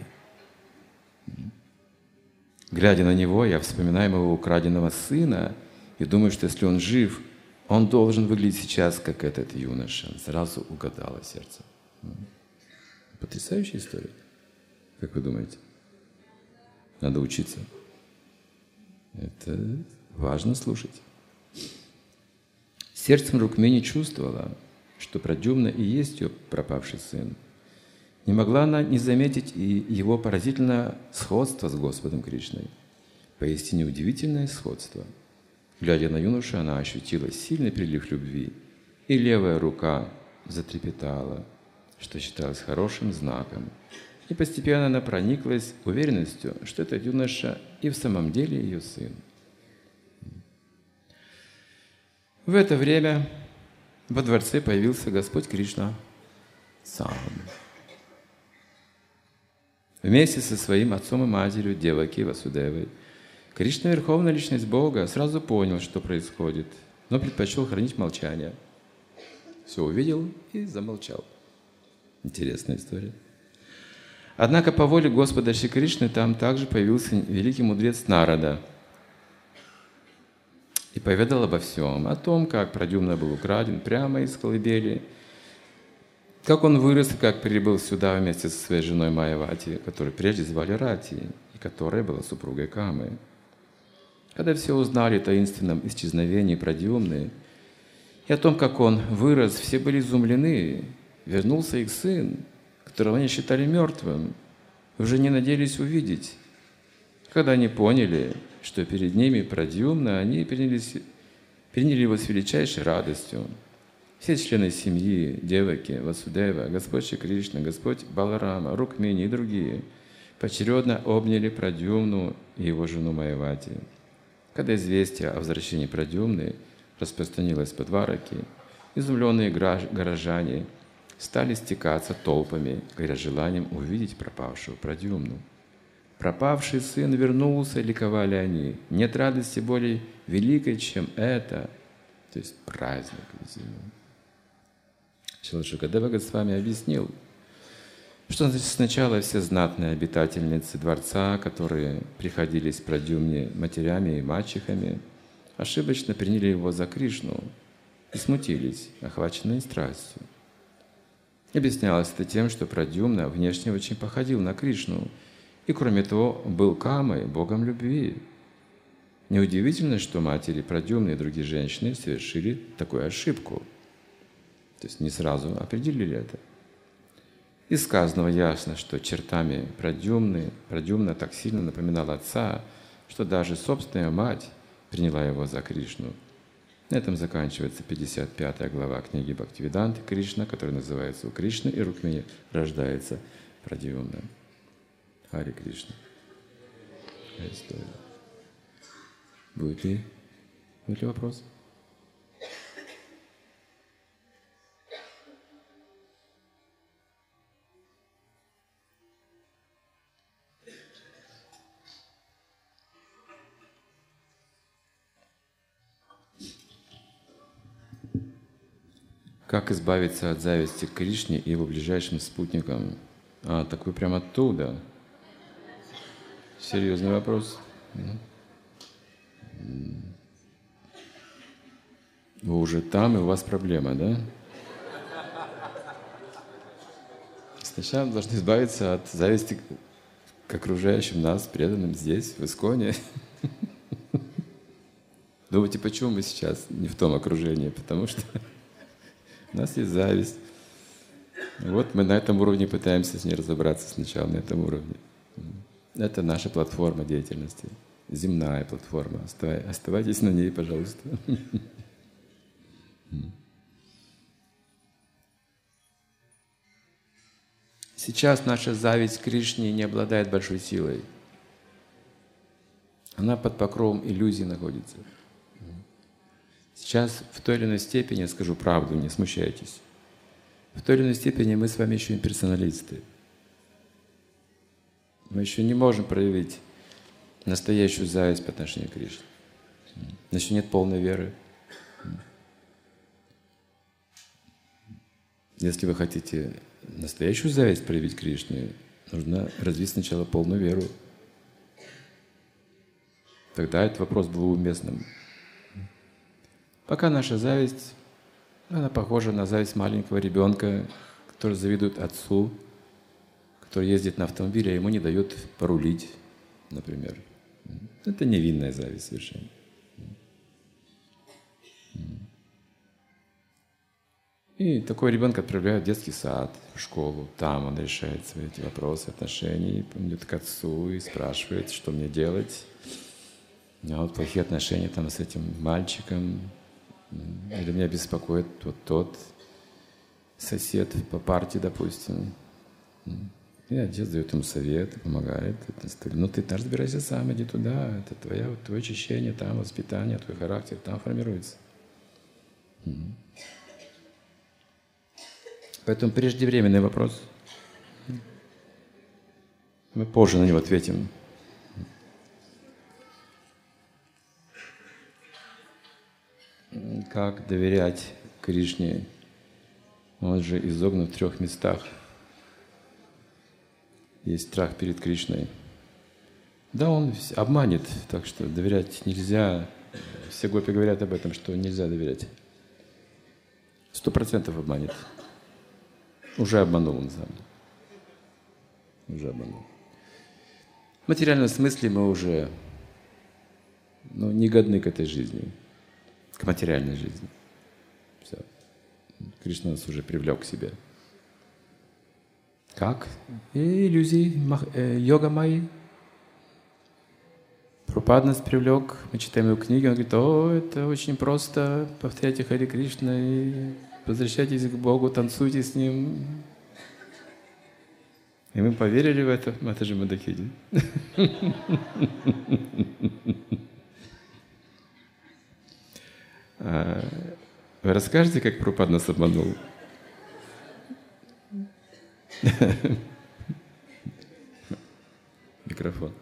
Глядя на него, я вспоминаю моего украденного сына и думаю, что если он жив, он должен выглядеть сейчас, как этот юноша. Сразу угадало сердце. Потрясающая история. Как вы думаете? Надо учиться. Это важно слушать. Сердцем Рукмини чувствовала, что Прадьюмна и есть ее пропавший сын. Не могла она не заметить и его поразительное сходство с Господом Кришной. Поистине удивительное сходство. Глядя на юношу, она ощутила сильный прилив любви, и левая рука затрепетала, что считалось хорошим знаком. И постепенно она прониклась уверенностью, что этот юноша и в самом деле ее сын. В это время во дворце появился Господь Кришна сам. Вместе со своим отцом и матерью Деваки Васудевой Кришна, Верховная Личность Бога, сразу понял, что происходит, но предпочел хранить молчание. Все увидел и замолчал. Интересная история. Однако по воле Господа Шри Кришны там также появился великий мудрец Нарада и поведал обо всем, о том, как Прадьюмна был украден прямо из колыбели, как он вырос и как прибыл сюда вместе со своей женой Майявати, которую прежде звали Рати, и которая была супругой Камы. Когда все узнали о таинственном исчезновении Прадьюмны и о том, как он вырос, все были изумлены. Вернулся их сын, которого они считали мертвым, уже не надеялись увидеть. Когда они поняли, что перед ними Прадьюмна, они принялись, приняли его с величайшей радостью. Все члены семьи, Деваки, Васудева, Господь Шри Кришна, Господь Баларама, Рукмини и другие поочередно обняли Прадьюмну и его жену Майявати. Когда известие о возвращении Прадьюмны распространилось по Двараке, изумленные горожане стали стекаться толпами, горя желанием увидеть пропавшего Прадьюмну. Пропавший сын вернулся, ликовали они. Нет радости более великой, чем это. То есть праздник. Шрила Шукадева Госвами объяснил, что сначала все знатные обитательницы дворца, которые приходились Прадьюмне матерями и мачехами, ошибочно приняли его за Кришну и смутились, охваченные страстью. Объяснялось это тем, что Прадьюмна внешне очень походил на Кришну и, кроме того, был Камой, богом любви. Неудивительно, что матери Прадьюмны и другие женщины совершили такую ошибку. То есть не сразу определили это. Из сказанного ясно, что чертами Прадьюмны, Прадьюмна так сильно напоминала отца, что даже собственная мать приняла его за Кришну. На этом заканчивается пятьдесят пятая глава книги Бхактивиданты Кришна, которая называется «У Кришны и Рукмини рождается Прадьюмна». Хари Кришна. История. Будет ли, будет ли вопрос? Как избавиться от зависти к Кришне и его ближайшим спутникам? А, так вы прямо оттуда. Серьезный вопрос. Вы уже там, и у вас проблема, да? Сначала мы должны избавиться от зависти к окружающим нас, преданным здесь, в Исконе. Думаете, почему мы сейчас не в том окружении? Потому что у нас есть зависть. Вот мы на этом уровне пытаемся с ней разобраться сначала, на этом уровне. Это наша платформа деятельности, земная платформа. Оставайтесь на ней, пожалуйста. Сейчас наша зависть к Кришне не обладает большой силой. Она под покровом иллюзий находится. Сейчас в той или иной степени, скажу правду, не смущайтесь, в той или иной степени мы с вами еще имперсоналисты. Мы еще не можем проявить настоящую зависть по отношению к Кришне. У нас еще нет полной веры. Если вы хотите настоящую зависть проявить Кришне, нужно развить сначала полную веру. Тогда этот вопрос был уместным. Пока наша зависть, она похожа на зависть маленького ребенка, который завидует отцу, который ездит на автомобиле, а ему не дают порулить, например. Это невинная зависть совершенно. И такой ребенка отправляют в детский сад, в школу. Там он решает свои эти вопросы, отношений, идет к отцу и спрашивает, что мне делать. У меня вот плохие отношения там с этим мальчиком. Или меня беспокоит вот тот сосед по партии, допустим. И отец дает ему совет, помогает. Ну ты разбирайся сам, иди туда. Это твое, твое очищение, там воспитание, твой характер там формируется. Поэтому преждевременный вопрос. Мы позже на него ответим. Как доверять Кришне Он же изогнут в трех местах. Есть страх перед Кришной. Да, он обманет, так что доверять нельзя. Все гопи говорят об этом, что нельзя доверять. Сто процентов обманет. Уже обманул, на самом деле. Уже обманул. В материальном смысле мы уже ну, не годны к этой жизни, к материальной жизни. Все. Кришна нас уже привлек к себе. Как? И иллюзии, йога майи. Прабхупада нас привлек, мы читаем его книги, он говорит: о, это очень просто, повторяйте Харе Кришна и возвращайтесь к Богу, танцуйте с Ним. И мы поверили в это, это же Мадхахиди. Вы расскажете, как Прабхупада нас обманул? Микрофон.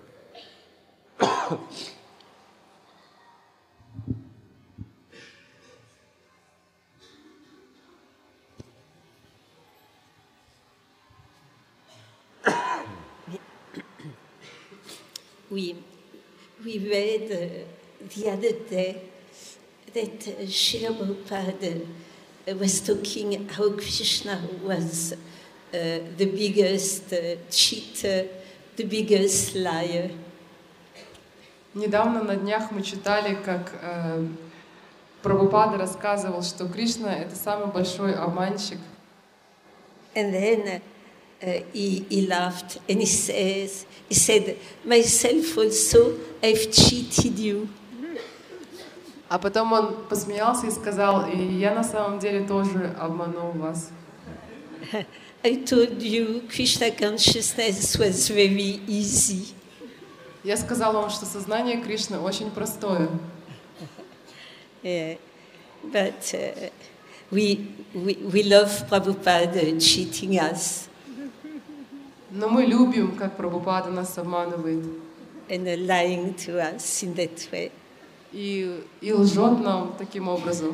We, we read uh, the other day that uh, Srila Prabhupada uh, was talking how Krishna was uh, the biggest uh, cheater, the biggest liar. Недавно на днях мы читали, как э, Прабхупада рассказывал, что Кришна — это самый большой обманщик. And then uh, he, he laughed and he says, he said, myself also, I've cheated you. А потом он посмеялся и сказал: и я на самом деле тоже обманул вас. I told you Krishna consciousness was very easy. Я сказал вам, что сознание Кришны очень простое. Yeah, but uh, we, we, we love Prabhupada cheating us. Но мы любим, как Прабхупада нас обманывает. And uh, lying to us in that way. И, и лжет нам таким образом.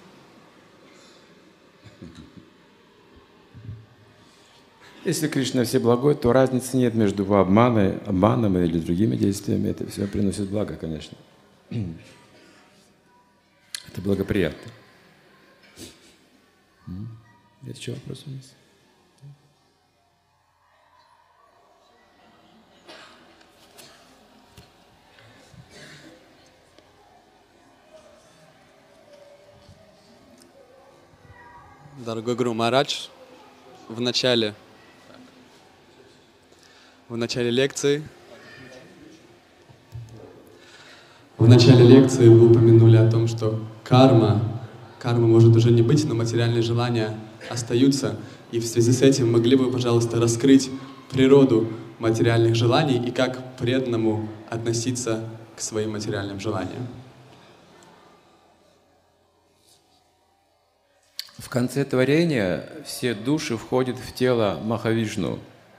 Если Кришна всеблагой, то разницы нет между его обманом, обманом или другими действиями. Это все приносит благо, конечно. Это благоприятно. Есть еще вопросы у нас? Дорогой Гуру Махарадж, в начале, в начале лекции, в начале лекции вы упомянули о том, что карма, карма может уже не быть, но материальные желания остаются. И в связи с этим могли бы, пожалуйста, раскрыть природу материальных желаний и как преданному относиться к своим материальным желаниям? В конце творения все души входят в тело Махавишну.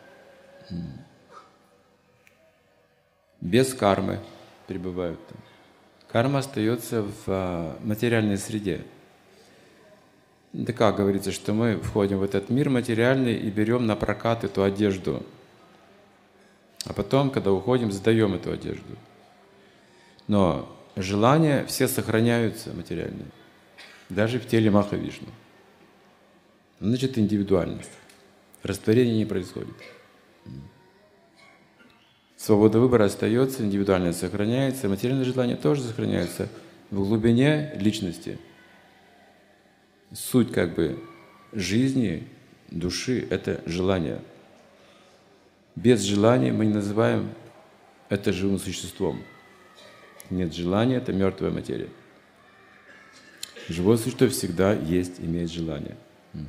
Без кармы пребывают там. Карма остается в материальной среде. Да как говорится, что мы входим в этот мир материальный и берем на прокат эту одежду. А потом, когда уходим, сдаем эту одежду. Но желания все сохраняются материальные. Даже в теле Махавишну. Значит, индивидуальность. Растворение не происходит. Свобода выбора остается, индивидуальность сохраняется, материальные желания тоже сохраняются в глубине личности. Суть как бы жизни, души — это желание. Без желания мы не называем это живым существом. Нет желания — это мертвая материя. Живое существо всегда есть, имеет желание.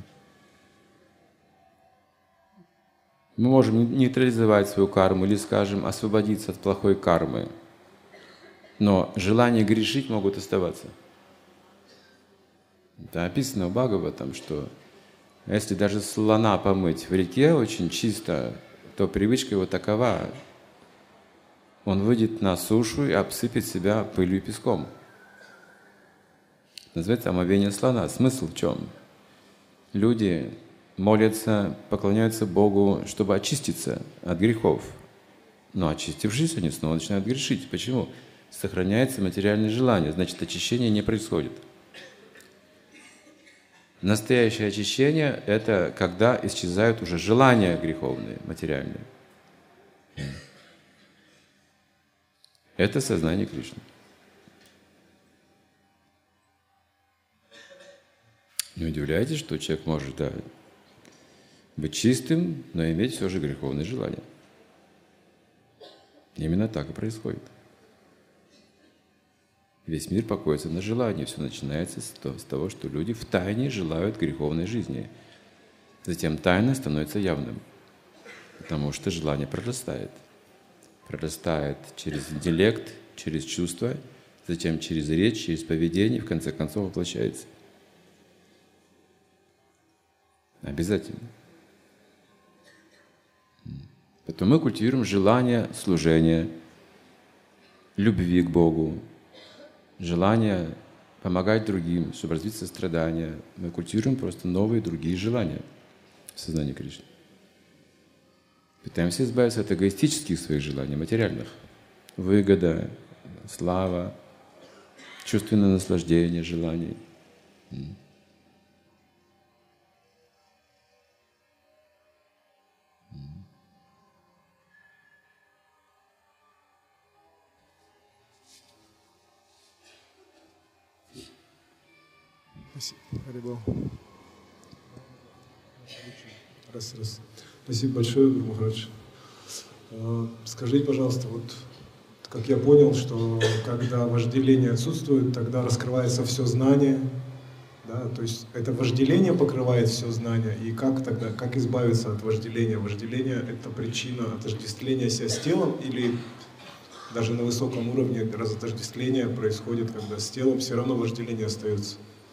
Мы можем нейтрализовать свою карму или, скажем, освободиться от плохой кармы. Но желания грешить могут оставаться. Это описано в Бхагаватам, что если даже слона помыть в реке очень чисто, то привычка его такова. Он выйдет на сушу и обсыпет себя пылью и песком. Называется омовение слона. Смысл в чем? люди молятся, поклоняются Богу, чтобы очиститься от грехов. Но очистившись, они снова начинают грешить. Почему? Сохраняется материальное желание, значит, очищение не происходит. Настоящее очищение – это когда исчезают уже желания греховные, материальные. Это сознание Кришны. Не удивляйтесь, что человек может, да, быть чистым, но иметь все же греховные желания. Именно так и происходит. Весь мир покоится на желании. Все начинается с того, что люди втайне желают греховной жизни. Затем тайна становится явным, потому что желание прорастает. Прорастает через интеллект, через чувства, затем через речь, через поведение, в конце концов воплощается. Обязательно. Поэтому мы культивируем желание служения, любви к Богу, желание помогать другим, чтобы развить сострадание. Мы культивируем просто новые другие желания в сознании Кришны. Пытаемся избавиться от эгоистических своих желаний, материальных. Выгода, слава, чувственное наслаждение желаний. Спасибо. Раз, раз. Спасибо большое, Гуру Махарадж. Скажите, пожалуйста, вот как я понял, что когда вожделение отсутствует, тогда раскрывается все знание, да? То есть это вожделение покрывает все знание, и как тогда, как избавиться от вожделения? Вожделение — это причина отождествления себя с телом, или даже на высоком уровне разотождествление происходит, когда с телом все равно вожделение остается?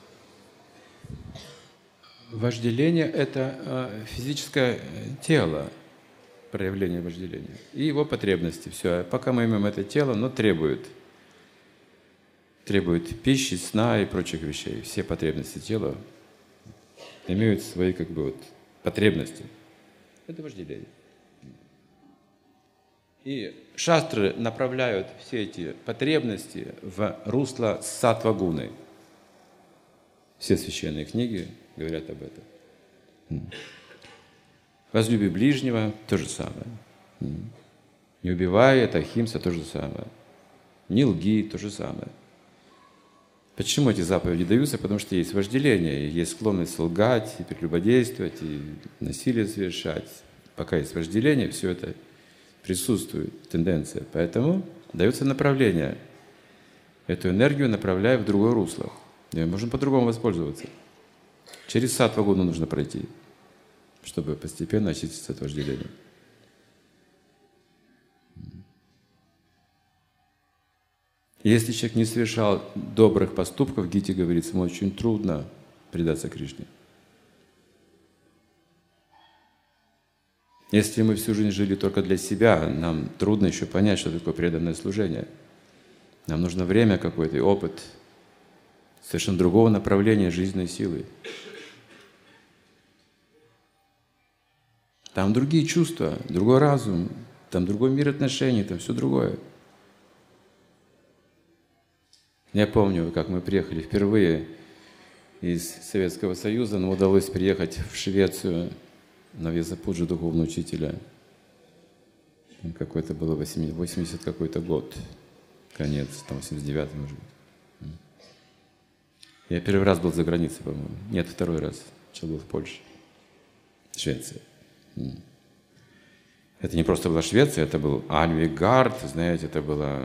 Вожделение – это физическое тело, проявление вожделения, и его потребности. Все. Пока мы имеем это тело, оно требует, требует пищи, сна и прочих вещей. Все потребности тела имеют свои как бы, вот, потребности. Это вожделение. И шастры направляют все эти потребности в русло саттва-гуны. Все священные книги говорят об этом. Возлюби ближнего – то же самое. Не убивай – это ахимса – то же самое. Не лги – то же самое. Почему эти заповеди даются? Потому что есть вожделение, есть склонность лгать, и прелюбодействовать, и насилие совершать. Пока есть вожделение, все это присутствует, тенденция. Поэтому дается направление. Эту энергию направляя в другое русло. И можно по-другому воспользоваться. Через саттва-гуну нужно пройти, чтобы постепенно очиститься от вожделения. Если человек не совершал добрых поступков, в Гите говорится, ему очень трудно предаться Кришне. Если мы всю жизнь жили только для себя, нам трудно еще понять, что такое преданное служение. Нам нужно время какое-то и опыт совершенно другого направления жизненной силы. Там другие чувства, другой разум, там другой мир отношений, там все другое. Я помню, как мы приехали впервые из Советского Союза, нам удалось приехать в Швецию на Вьясапуджи духовного учителя. Какой-то было восемьдесят какой-то год, конец, там восемьдесят девятый, может быть. Я первый раз был за границей, по-моему. Нет, второй раз. Сначала был в Польше, Швеция. Это не просто была Швеция, это был Альвигард, знаете, это была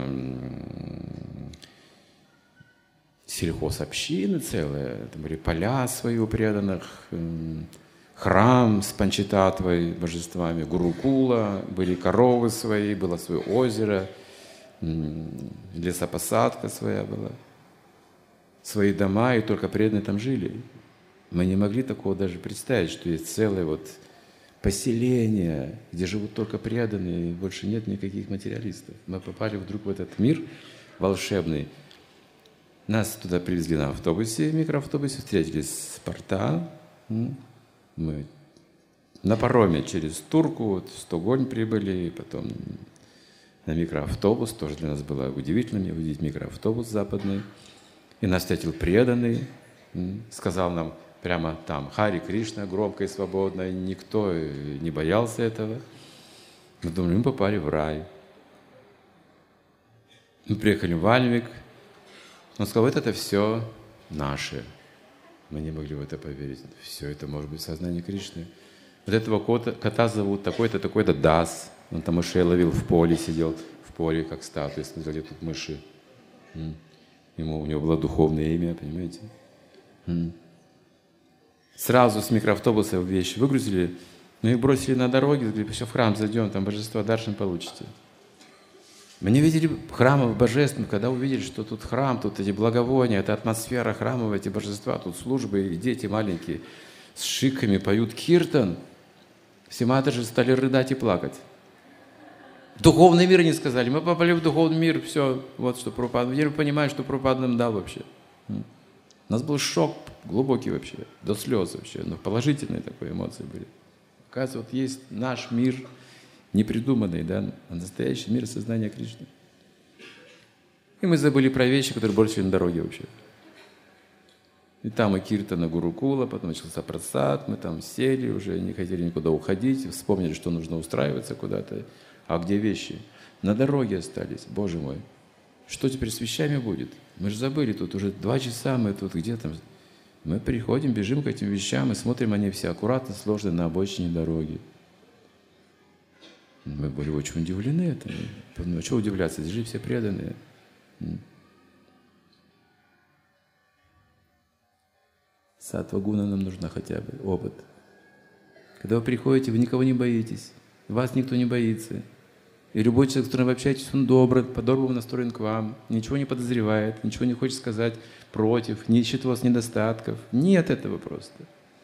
сельхозобщина целая, это были поля свои у преданных, храм с панчататвой, божествами, Гурукула, были коровы свои, было свое озеро, лесопосадка своя была, свои дома, и только преданные там жили. Мы не могли такого даже представить, что есть целое вот поселение, где живут только преданные, и больше нет никаких материалистов. Мы попали вдруг в этот мир волшебный. Нас туда привезли на автобусе, в микроавтобусе, встретили с порта, Мы на пароме через Турку, вот, в Стокгольм прибыли, и потом на микроавтобус. Тоже для нас было удивительно мне увидеть микроавтобус западный. И нас встретил преданный, сказал нам прямо там «Хари Кришна», громко и свободно, и никто не боялся этого. Мы думали, мы попали в рай. Мы приехали в Вальмик. Он сказал, вот это все наше. Мы не могли в это поверить. Все это может быть сознание Кришны. Вот этого кота, кота зовут такой-то, такой-то Дас. Он там мышей ловил в поле, сидел в поле, как статуя. Смотрел, где тут мыши. Ему, у него было духовное имя, понимаете? Сразу с микроавтобуса вещи выгрузили, мы их бросили на дороге, говорили, все в храм зайдем, там божество даршан получите. Мы не видели храмов божественных, когда увидели, что тут храм, тут эти благовония, это атмосфера храмовая, эти божества, тут службы, и дети маленькие с шиками поют киртан. Все матери стали рыдать и плакать. Духовный мир не сказали, мы попали в духовный мир, все, вот что Прабхупада. Теперь понимаем, что Прабхупада нам дал вообще. У нас был шок глубокий вообще, до слез вообще, но положительные такие эмоции были. Оказывается, вот есть наш мир, непридуманный, да, а настоящий мир сознания Кришны. И мы забыли про вещи, которые бросили на дороге вообще. И там и киртана Гурукула, потом начался прасад, мы там сели, уже не хотели никуда уходить, вспомнили, что нужно устраиваться куда-то. А где вещи? На дороге остались, Боже мой. Что теперь с вещами будет? Мы же забыли, тут уже два часа, мы тут где там. Мы приходим, бежим к этим вещам и смотрим, они все аккуратно сложены на обочине дороги. Мы были очень удивлены этому. Ну, а что удивляться, здесь же все преданные. Саттва гуна нам нужна хотя бы, опыт. Когда вы приходите, вы никого не боитесь, вас никто не боится. И любой человек, с которым вы общаетесь, он добрый, по-доброму настроен к вам, ничего не подозревает, ничего не хочет сказать против, не ищет у вас недостатков. Нет этого просто.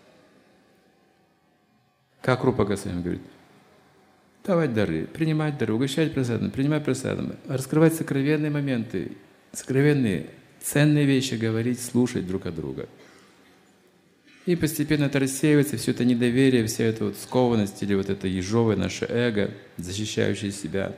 Как Рупа Госвами говорит, давать дары, принимать дары, угощать просадом, принимать просадом, раскрывать сокровенные моменты, сокровенные, ценные вещи говорить, слушать друг от друга. И постепенно это рассеивается, все это недоверие, вся эта вот скованность или вот это ежовое наше эго, защищающее себя.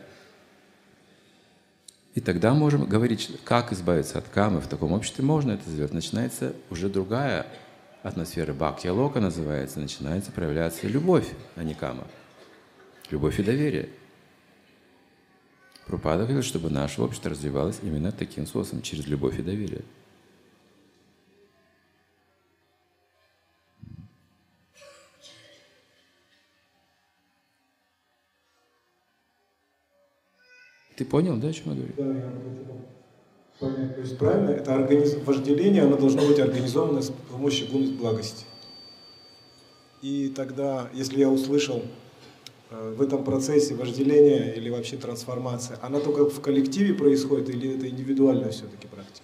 И тогда можем говорить, как избавиться от камы. В таком обществе можно это сделать. Начинается уже другая атмосфера. Бхакти-алока называется. Начинается проявляться любовь, а не кама. Любовь и доверие. Прабхупада говорит, чтобы наше общество развивалось именно таким способом, через любовь и доверие. Ты понял, да, о чем я говорю? Да, я хотел понять. То есть правильно, это организ... вожделение, оно должно быть организовано с помощью гун благости. И тогда, если я услышал э, в этом процессе вожделения или вообще трансформация, она только в коллективе происходит или это индивидуальная все-таки практика?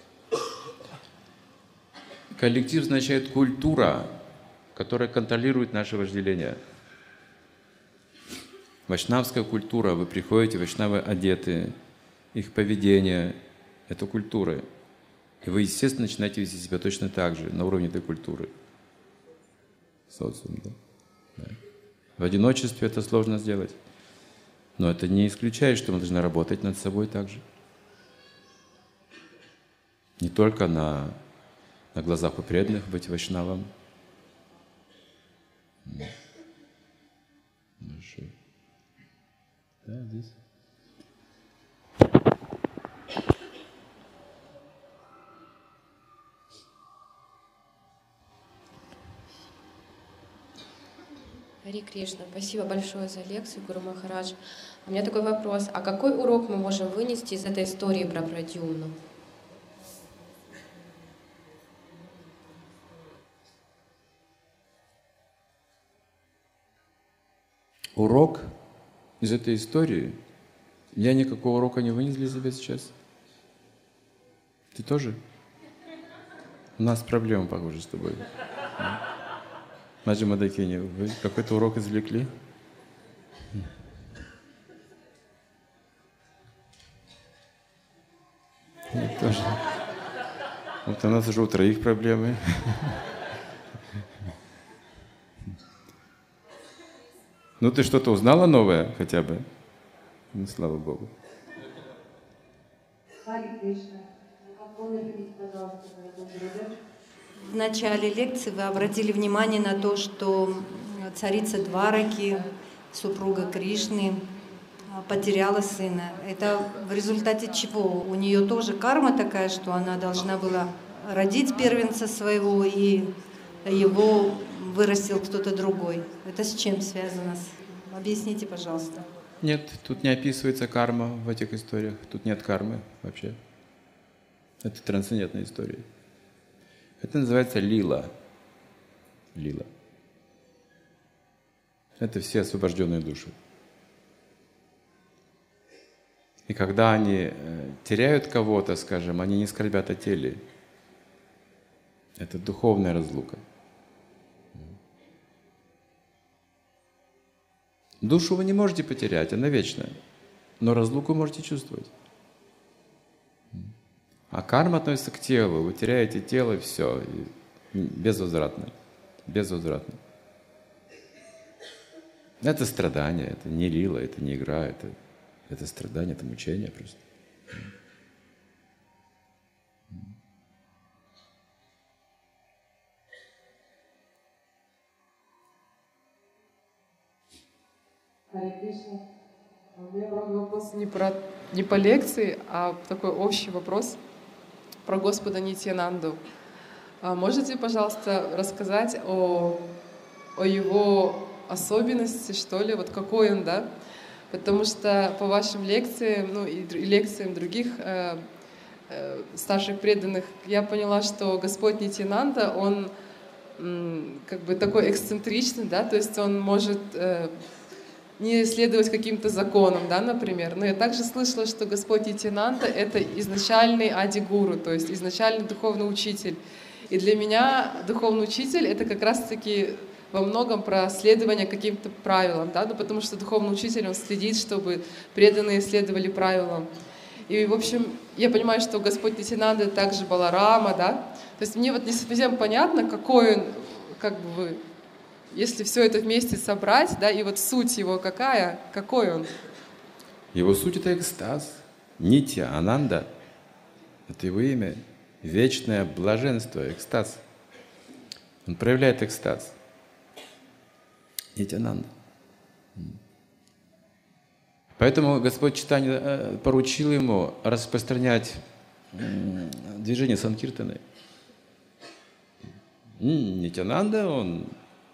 Коллектив означает культура, которая контролирует наше вожделение. Вайшнавская культура, вы приходите, вайшнавы одеты, их поведение – это культура. И вы, естественно, начинаете вести себя точно так же, на уровне этой культуры. Социум, да? Да. В одиночестве это сложно сделать. Но это не исключает, что мы должны работать над собой также. Не только на, на глазах у преданных быть вайшнавом. Хорошо. Да, здесь. Хари Кришна, спасибо большое за лекцию, Гуру Махарадж. У меня такой вопрос. А какой урок мы можем вынести из этой истории про Прадьюмну? Урок из этой истории? Я никакого урока не вынес для себя сейчас. Ты тоже? У нас проблемы, похоже, с тобой. Маджи Мадакини, вы какой-то урок извлекли? Нет, тоже. Вот у нас уже у троих проблемы. Ну ты что-то узнала новое хотя бы? Ну, слава Богу. В начале лекции вы обратили внимание на то, что царица Двараки, супруга Кришны, потеряла сына. Это в результате чего? У нее тоже карма такая, что она должна была родить первенца своего, и его вырастил кто-то другой. Это с чем связано? Объясните, пожалуйста. Нет, тут не описывается карма в этих историях. Тут нет кармы вообще. Это трансцендентная история. Это называется лила. Лила. Это все освобожденные души. И когда они теряют кого-то, скажем, они не скорбят о теле. Это духовная разлука. Душу вы не можете потерять, она вечная. Но разлуку можете чувствовать. А карма относится к телу. Вы теряете тело, и все. И безвозвратно. Безвозвратно. Это страдание, это не лила, это не игра, это, это страдание, это мучение просто. Харе Кришна. У меня, правда, вопрос не, про, не по лекции, а такой общий вопрос про Господа Нитьянанду. Можете, пожалуйста, рассказать о, о его особенности, что ли, вот какой он, да? Потому что по вашим лекциям, ну и лекциям других э, э, старших преданных, я поняла, что Господь Нитьянанда, он м, как бы такой эксцентричный, да, то есть он может э, не следовать каким-то законам, да, например. Но я также слышала, что Господь Нитьянанда — это изначальный ади-гуру, то есть изначальный духовный учитель. И для меня духовный учитель — это как раз-таки во многом про следование каким-то правилам, да, ну, потому что духовный учитель, он следит, чтобы преданные следовали правилам. И, в общем, я понимаю, что Господь Нитьянанда также Баларама, да, то есть мне вот не совсем понятно, какой он, как бы, если все это вместе собрать, да, и вот суть его какая, какой он? Его суть — это экстаз. Нитья, Ананда — это его имя. Вечное блаженство, экстаз. Он проявляет экстаз. Нитьянанда. Поэтому Господь Чайтанья поручил ему распространять движение Санкиртаны. Нитьянанда, он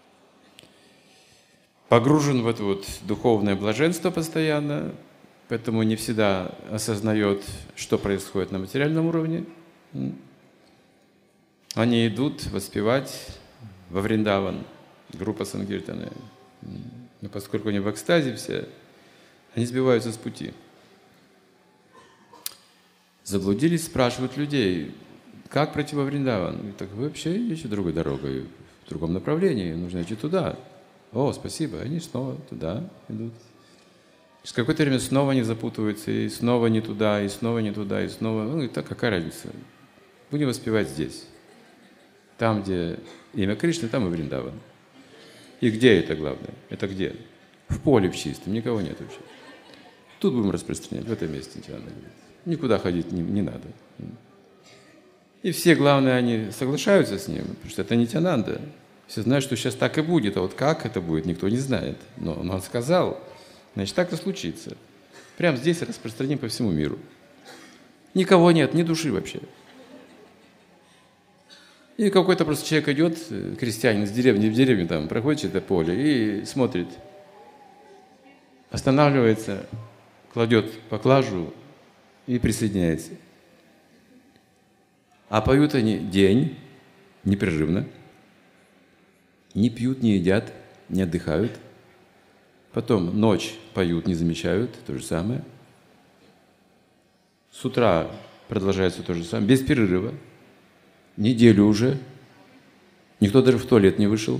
погружен в это вот духовное блаженство постоянно, поэтому не всегда осознает, что происходит на материальном уровне. Они идут воспевать во Вриндаван, группа Санкиртаны. Но поскольку они в экстазе все, они сбиваются с пути. Заблудились, спрашивают людей, как пройти во Вриндаван? Так вы вообще идете другой дорогой, в другом направлении, нужно идти туда. О, спасибо, они снова туда идут. Через какое-то время снова они запутываются, и снова не туда, и снова не туда, и снова. Ну и так какая разница? Будем воспевать здесь. Там, где имя Кришны, там и Вриндаван. И где это главное? Это где? В поле в чистом, никого нет вообще. Тут будем распространять, в этом месте. Никуда ходить не, не надо. И все, главное, они соглашаются с ним, потому что это Нитьянанда. Все знают, что сейчас так и будет, а вот как это будет, никто не знает. Но он сказал, значит, так и случится. Прямо здесь распространим по всему миру. Никого нет, ни души вообще. И какой-то просто человек идет, крестьянин из деревни в деревню, там, проходит это поле и смотрит. Останавливается, кладет поклажу и присоединяется. А поют они день, непрерывно. Не пьют, не едят, не отдыхают. Потом ночь поют, не замечают, то же самое. С утра продолжается то же самое, без перерыва. Неделю уже. Никто даже в туалет не вышел.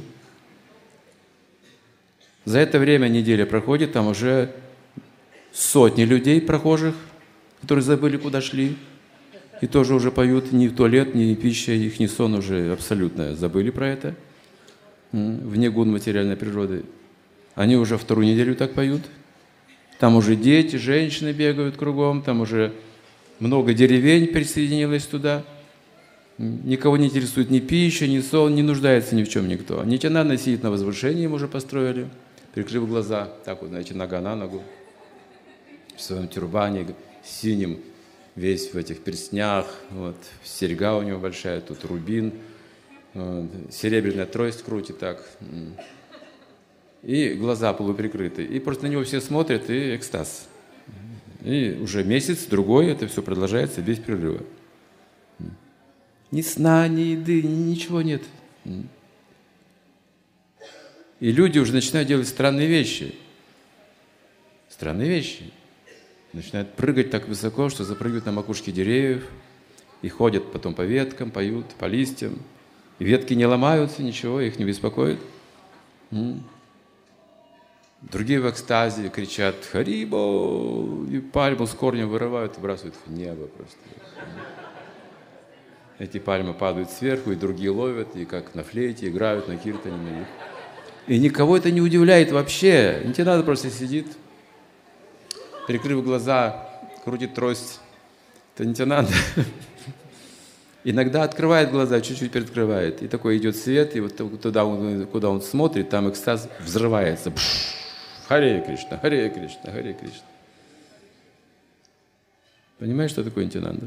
За это время неделя проходит, там уже сотни людей прохожих, которые забыли, куда шли, и тоже уже поют, ни в туалет, ни пища, их ни сон уже абсолютно забыли про это, вне гун материальной природы. Они уже вторую неделю так поют. Там уже дети, женщины бегают кругом, там уже много деревень присоединилось туда. Никого не интересует ни пища, ни сон, не нуждается ни в чем никто. Нитянанда сидит на возвышении, им уже построили, прикрыв глаза, так вот, знаете, нога на ногу, в своем тюрбане синим, весь в этих перстнях, вот, серьга у него большая, тут рубин, вот, серебряная трость крутит так, и глаза полуприкрыты. И просто на него все смотрят, и экстаз. И уже месяц, другой, это все продолжается без перерыва. Ни сна, ни еды, ничего нет. И люди уже начинают делать странные вещи. Странные вещи. Начинают прыгать так высоко, что запрыгивают на макушке деревьев, и ходят потом по веткам, поют, по листьям. И ветки не ломаются, ничего, их не беспокоит. Другие в экстазе кричат «Харибо!» и пальму с корнем вырывают и бросают в небо просто. Эти пальмы падают сверху, и другие ловят, и как на флейте играют, на киртане на них. И никого это не удивляет вообще. Нитянанда просто сидит, прикрыв глаза, крутит трость. Это Нитянанда. Иногда открывает глаза, чуть-чуть приоткрывает. И такой идет свет, и вот туда, куда он смотрит, там экстаз взрывается. Харе Кришна, Харе Кришна, Харе Кришна. Понимаешь, что такое Нитянанда?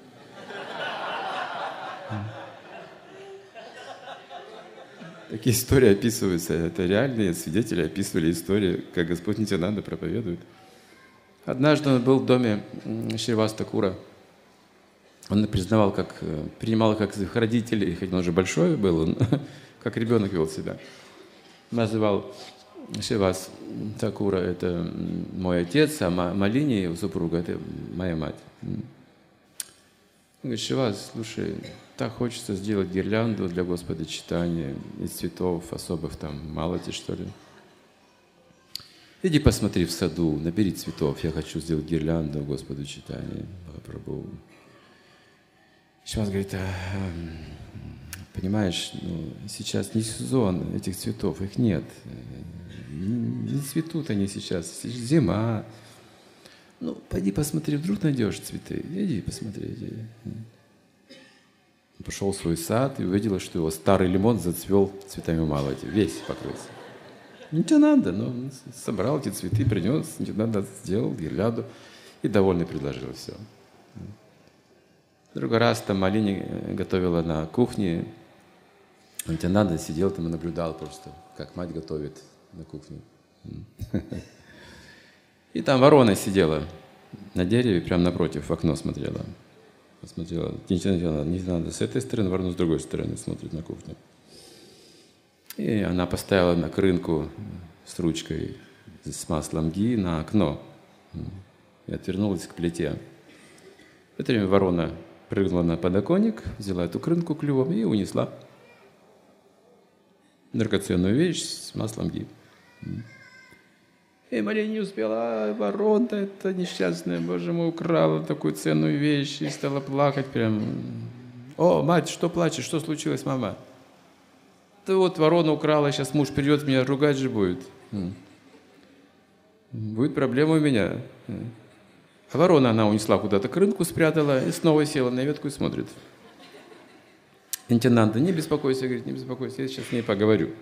Такие истории описываются. Это реальные свидетели описывали истории, как Господь Нитянанда проповедует. Однажды он был в доме Шривас Такура. Он признавал, как, принимал как своих родителей, хоть он уже большой был, он как ребенок вел себя. Называл Шривас Такура — это мой отец, а Малини, его супруга, это моя мать. Он говорит: Шривас, слушай, так хочется сделать гирлянду для Господа Чайтаньи из цветов особых, там, малати, что ли. Иди посмотри в саду, набери цветов, я хочу сделать гирлянду Господу Чайтаньи, Махапрабху. Шривас говорит: а, понимаешь, ну, сейчас не сезон этих цветов, их нет. Не цветут они сейчас, зима. Ну, пойди посмотри, вдруг найдешь цветы. Иди посмотри, иди. Он пошел в свой сад и увидел, что его старый лимон зацвел цветами малати, весь покрылся. Ничего надо, но он собрал эти цветы, принес, ничего надо, сделал гирлянду и довольный предложил все. В другой раз там Малини готовила на кухне, Нитянанда сидел там и наблюдал просто, как мать готовит на кухне. И там ворона сидела на дереве, прямо напротив, в окно смотрела. Смотрела, не надо с этой стороны, ворона с другой стороны смотрит на кухню. И она поставила на крынку с ручкой с маслом ги на окно и отвернулась к плите. В это время ворона прыгнула на подоконник, взяла эту крынку клювом и унесла драгоценную вещь с маслом ги. И Мария не успела: а, ворона эта несчастная, боже мой, украла такую ценную вещь, и стала плакать прям. О, мать, что плачешь, что случилось, мама? Да вот ворона украла, сейчас муж придет, меня ругать же будет. Будет проблема у меня. А ворона она унесла куда-то крынку, спрятала, и снова села на ветку и смотрит. Нитянанда: не беспокойся, говорит, не беспокойся, я сейчас с ней поговорю.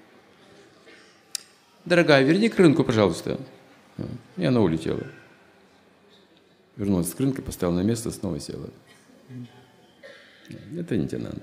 Дорогая, верни крынку, пожалуйста. И она улетела. Вернулась с крынкой, поставила на место, снова села. Это Нитянанда.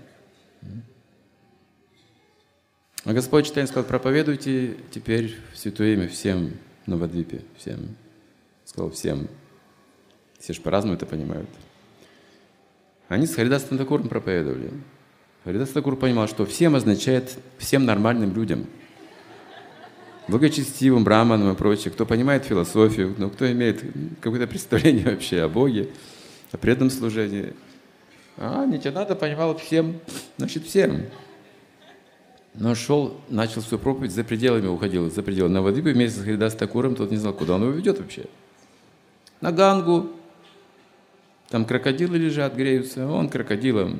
А Господь Чайтанья сказал: проповедуйте теперь святое имя всем на Навадвипе, всем. Сказал всем. Все же по-разному это понимают. Они с Харидасом Такуром проповедовали. Харидас Такур понимал, что всем означает всем нормальным людям. Благочестивым, браманам и прочее, кто понимает философию, но кто имеет какое-то представление вообще о Боге, о преданном служении. А Нитянанда понимал всем, значит, всем. Но шел, начал свою проповедь за пределами, уходил за пределы Навадвипы вместе с Харидас Такуром, тот не знал, куда он его ведет вообще. На Гангу. Там крокодилы лежат, греются, он крокодилом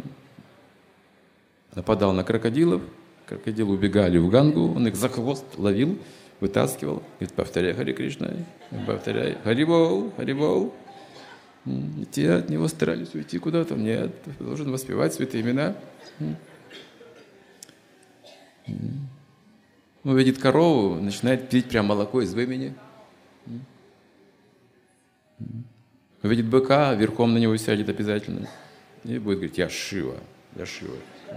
нападал на крокодилов, крокодилы убегали в Гангу, он их за хвост ловил, вытаскивал, говорит, повторяй Харе Кришна, повторяй Хари Бол, Хари Бол. И те от него старались уйти куда-то. Нет, ты должен воспевать святые имена. Он видит корову, начинает пить прям молоко из вымени. Увидит быка, верхом на него сядет обязательно. И будет говорить, я Шива, я Шива.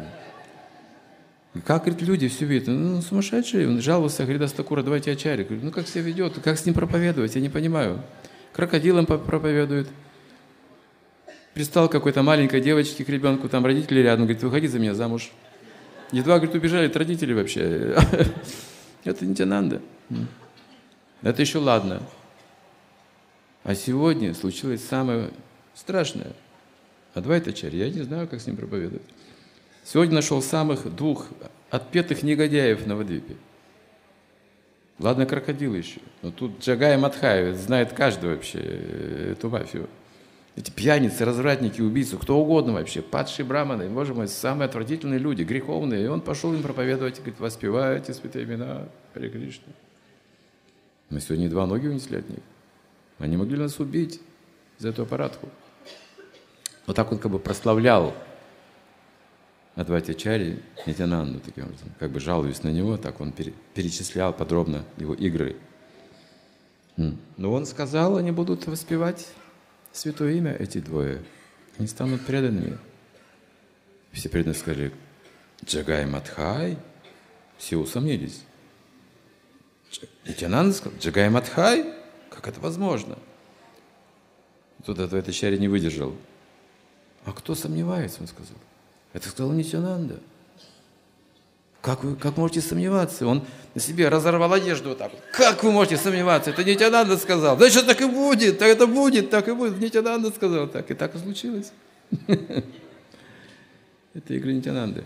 И как, говорит, люди все видят? Ну, сумасшедший. Он жаловался, говорит, Астакура, давайте ачарья. Говорит, ну как себя ведет, как с ним проповедовать, я не понимаю. Крокодилам проповедует. Пристал к какой-то маленькой девочке, к ребенку, там родители рядом, говорит, выходи за меня замуж. Едва, говорит, убежали от родителей вообще. Это Нитянанда. Это еще ладно. А сегодня случилось самое страшное. Адвайта-ачарья, я не знаю, как с ним проповедовать. Сегодня нашел самых двух отпетых негодяев в Навадвипе. Ладно, крокодилы еще. Но тут Джагай Мадхай знает каждый вообще эту мафию. Эти пьяницы, развратники, убийцы, кто угодно вообще, падшие браманы, боже мой, самые отвратительные люди, греховные. И он пошел им проповедовать, и говорит, воспевайте святые имена Харе Кришна. Мы сегодня два ноги унесли от них. Они могли нас убить за эту аппаратку. Вот так он как бы прославлял Адвайта-ачарьи Нитянанду, таким образом, как бы жалуясь на него, так он перечислял подробно его игры. Но он сказал, они будут воспевать святое имя, эти двое. Они станут преданными. Все преданные сказали, Джагай Мадхай. Все усомнились. Нитянанда сказал, Джагай Мадхай? Как это возможно? Тут Адвайта-ачарья не выдержал. А кто сомневается, он сказал. Это сказал Нитянанда. Как вы как можете сомневаться? Он на себе разорвал одежду вот так вот. Как вы можете сомневаться? Это Нитянанда сказал. Да что так и будет, так это будет, так и будет. Нитянанда сказал так, и так и случилось. Это игры Нитянанды.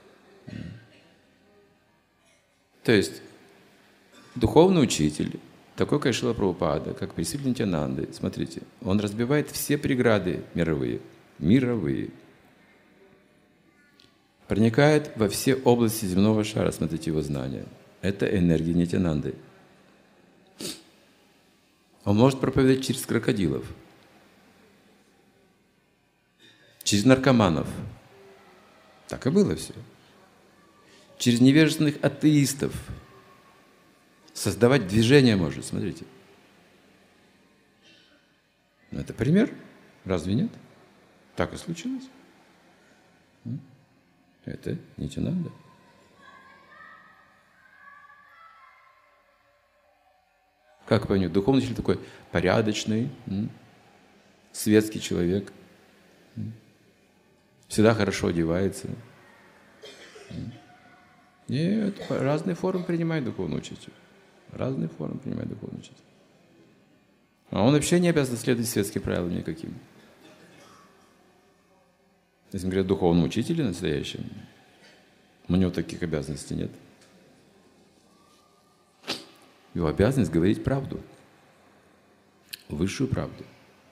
То есть духовный учитель, такой, как Шрила Прабхупада, как пресвитер Нитянанды, смотрите, он разбивает все преграды мировые, мировые. Проникает во все области земного шара, смотрите его знания. Это энергия Нитянанды. Он может проповедовать через крокодилов, через наркоманов. Так и было все. Через невежественных атеистов. Создавать движение может, смотрите. Это пример, разве нет? Так и случилось. Это Нитянанда. Как понять? Духовный учитель такой порядочный, светский человек, всегда хорошо одевается. Нет, разные формы принимает духовный учитель. Разные формы принимает духовный учитель. А он вообще не обязан следовать светским правилам никаким. Если мы говорим о духовном учителе настоящем, у него таких обязанностей нет. Его обязанность говорить правду, высшую правду.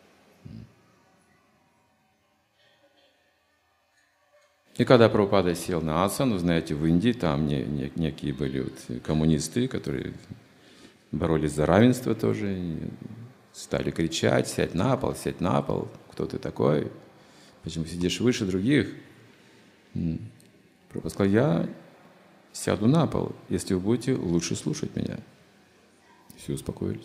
И когда Прабхупада сел на асану, знаете, в Индии там не, не, некие были вот коммунисты, которые боролись за равенство тоже, стали кричать, сядь на пол, сядь на пол, кто ты такой? Почему сидишь выше других? Прабхупада сказал, я сяду на пол, если вы будете лучше слушать меня. Все успокоились.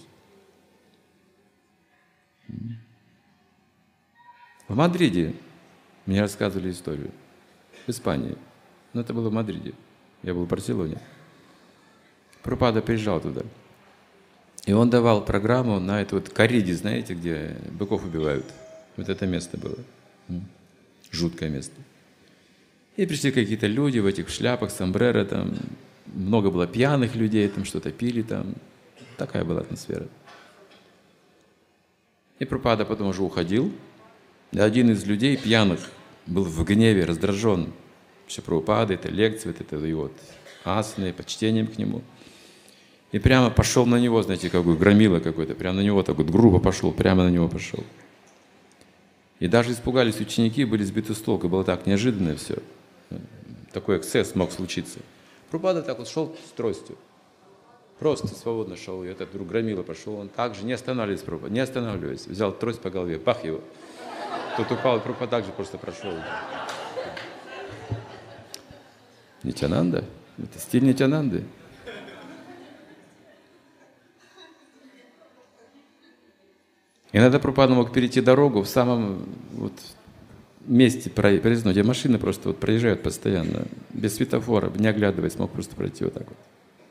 В Мадриде мне рассказывали историю. В Испании. Но это было в Мадриде. Я был в Барселоне. Прабхупада приезжал туда. И он давал программу на эту вот корриде, знаете, где быков убивают. Вот это место было. Жуткое место. И пришли какие-то люди в этих шляпах, сомбреро, там много было пьяных людей, там что-то пили там. Такая была атмосфера. И Прабхупада потом уже уходил. И один из людей пьяных был в гневе, раздражен. Все Прабхупада, это лекция, вот это его вот асаны, почтением к нему. И прямо пошел на него, знаете, как бы громила какой-то, прямо на него так вот грубо пошел, прямо на него пошел. И даже испугались ученики, были сбиты с толку, было так неожиданно все. Такой эксцесс мог случиться. Прабхупада так вот шел с тростью. Просто свободно шел. И этот вдруг громила пошел. Он также, не останавливаясь, Прабхупада, не останавливаясь. Взял трость по голове, бах его. Тут упал, Прабхупада также просто прошел. Нитянанда. Это стиль Нитянанды. Иногда Прабхупада мог перейти дорогу в самом вот, месте проездного, где машины просто вот проезжают постоянно, без светофора, не оглядываясь, мог просто пройти вот так вот.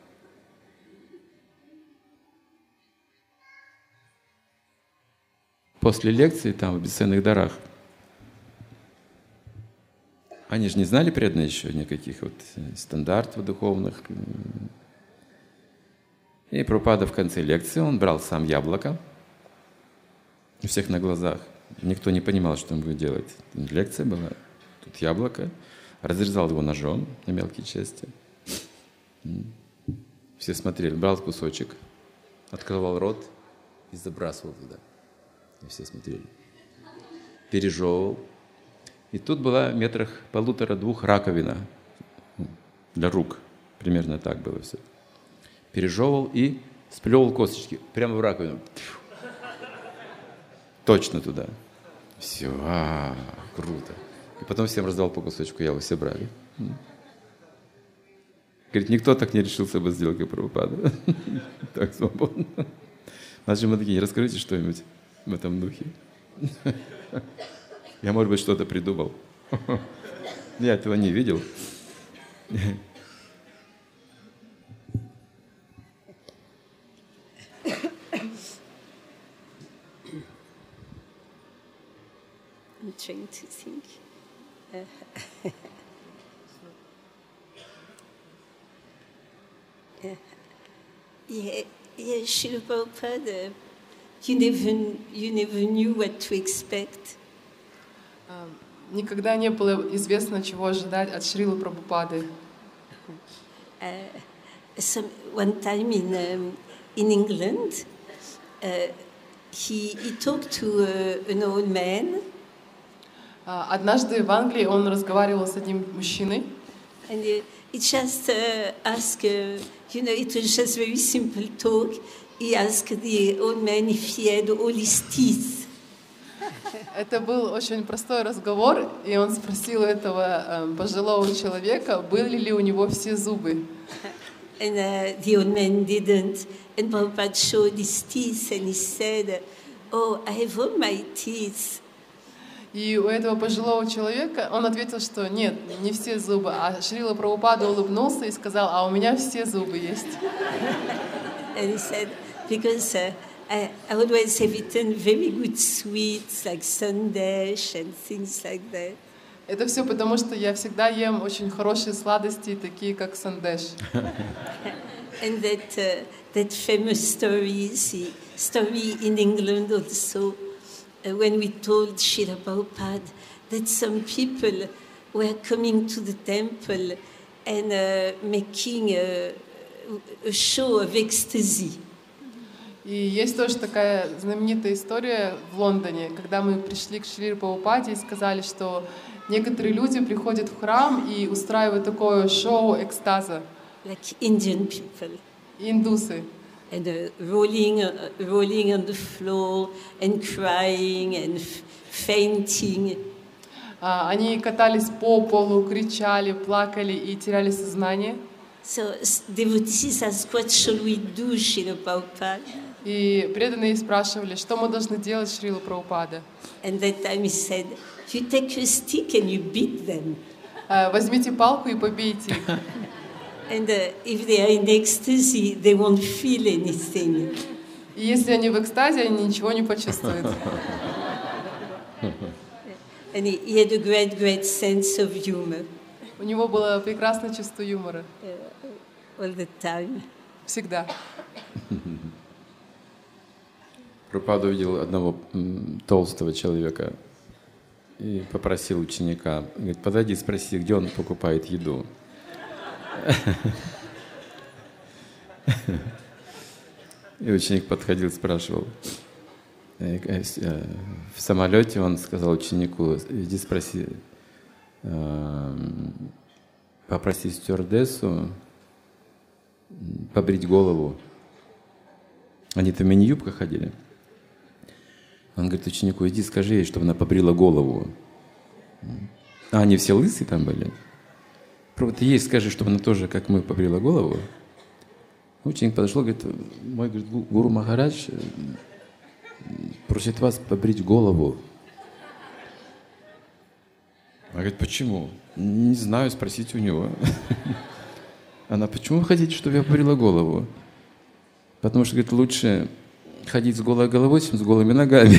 После лекции там в бесценных дарах они же не знали преданные еще никаких вот стандартов духовных. И Прабхупада в конце лекции, он брал сам яблоко, у всех на глазах. Никто не понимал, что он будет делать. Лекция была, тут яблоко, разрезал его ножом на мелкие части. Все смотрели, брал кусочек, открывал рот и забрасывал туда. И все смотрели. Пережевывал. И тут была в метрах полутора-двух раковина для рук. Примерно так было все. Пережевывал и сплевывал косточки прямо в раковину. Точно туда. Все, а, круто. И потом всем раздал по кусочку, я все брали. Говорит, никто так не решился бы сделать, как Прабхупада. Так свободно. Наши мадхи, расскажите что-нибудь в этом духе. Я, может быть, что-то придумал. Я этого не видел. I'm trying to think. Uh, yeah, yeah, yeah, Srila Prabhupada, you never, you never knew what to expect. Никогда не было известно, чего ожидать от Шрилы Прабхупады. Uh, some, one time in, um, in England, uh, he, he talked to uh, an old man. Однажды в Англии он разговаривал с одним мужчиной. And he, he just uh, asked, uh, you know, it was just very simple talk. He asked the old man if he had all his teeth. Это был очень простой разговор, и он спросил этого э, пожилого человека, были ли у него все зубы. And uh, the old man didn't. And Prabhupada showed his teeth and he said, oh, I have all my teeth. И у этого пожилого человека он ответил, что нет, не все зубы. А Шрила Прабхупада улыбнулся и сказал, а у меня все зубы есть. And he said, because uh, I, I always have eaten very good sweets like sandesh and things like that. Это все потому, что я всегда ем очень хорошие сладости, такие как сандеш. And that uh, that famous story, the story in England also, uh, when we told Srila Prabhupada that some people were coming to the temple and uh, making a, a show of ecstasy. И есть тоже такая знаменитая история в Лондоне, когда мы пришли к Шриле Прабхупаде и сказали, что некоторые люди приходят в храм и устраивают такое шоу экстаза. Like Indian people. Индусы. And uh, rolling, uh, rolling on the floor and crying and fainting. Uh, они катались по полу, кричали, плакали и теряли сознание. So devotees asked, what shall we do, Srila Prabhupada? И преданные спрашивали, что мы должны делать, Шрила Прабхупада. And that time he said, you take a stick and you beat them. Uh, возьмите палку и побейте их. And uh, if they are in ecstasy, they won't feel anything. И если они в экстазе, они ничего не почувствуют. And he, he had a great, great sense of humor. У него было прекрасное чувство юмора. Uh, all the time. Всегда. Прабхупада увидел одного м, толстого человека и попросил ученика, говорит, подойди, спроси, где он покупает еду. И ученик подходил, спрашивал. В самолете он сказал ученику, иди спроси, попроси стюардессу побрить голову. Они-то в мини-юбках ходили. Он говорит ученику: иди скажи ей, чтобы она побрила голову. А они все лысые там были. Вот ей скажи, чтобы она тоже, как мы, побрила голову. Ученик подошел, говорит: мой, говорит, гуру Махарадж просит вас побрить голову. Она говорит: почему? Не знаю, спросите у него. Она: почему вы хотите, чтобы я побрила голову? Потому что, говорит, лучше ходить с голой головой, чем с голыми ногами.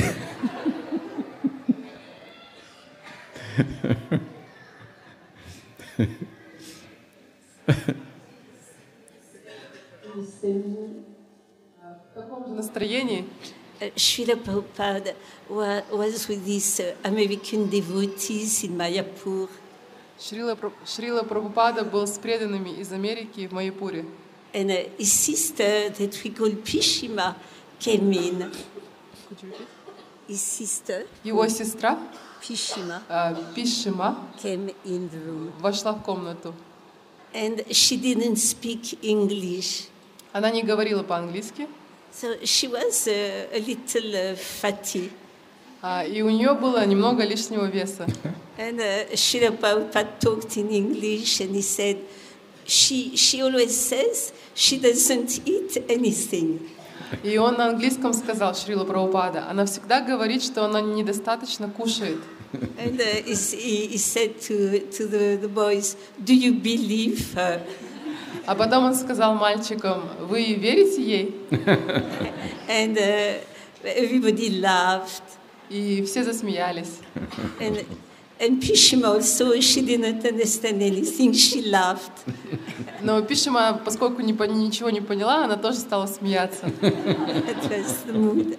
В каком же настроении? Srila Prabhupada was with these American devotees in Mayapur. Шрила, Шрила Прабхупада был с преданными из Америки в Майяпуре. And uh, his sister, that we call Pishima, came in. His sister, Его сестра Pishima, э, Пишима came in the room. вошла в комнату. And she didn't speak English. Она не говорила по-английски, So she was uh, a little uh, fatty. а, и у нее было немного лишнего веса. And uh, Srila Prabhupada talked in English and he said, she, she always says she doesn't eat anything. И он на английском сказал, Шрила Прабхупада, она всегда говорит, что она недостаточно кушает. And uh, he, he he said to, to the, the boys, do you believe her? А потом он сказал мальчикам: вы верите ей? And uh, everybody laughed. И все засмеялись. And, and Pishima also, she didn't understand anything, she laughed. Но Пишима, поскольку не, ничего не поняла, она тоже стала смеяться. That was the mood.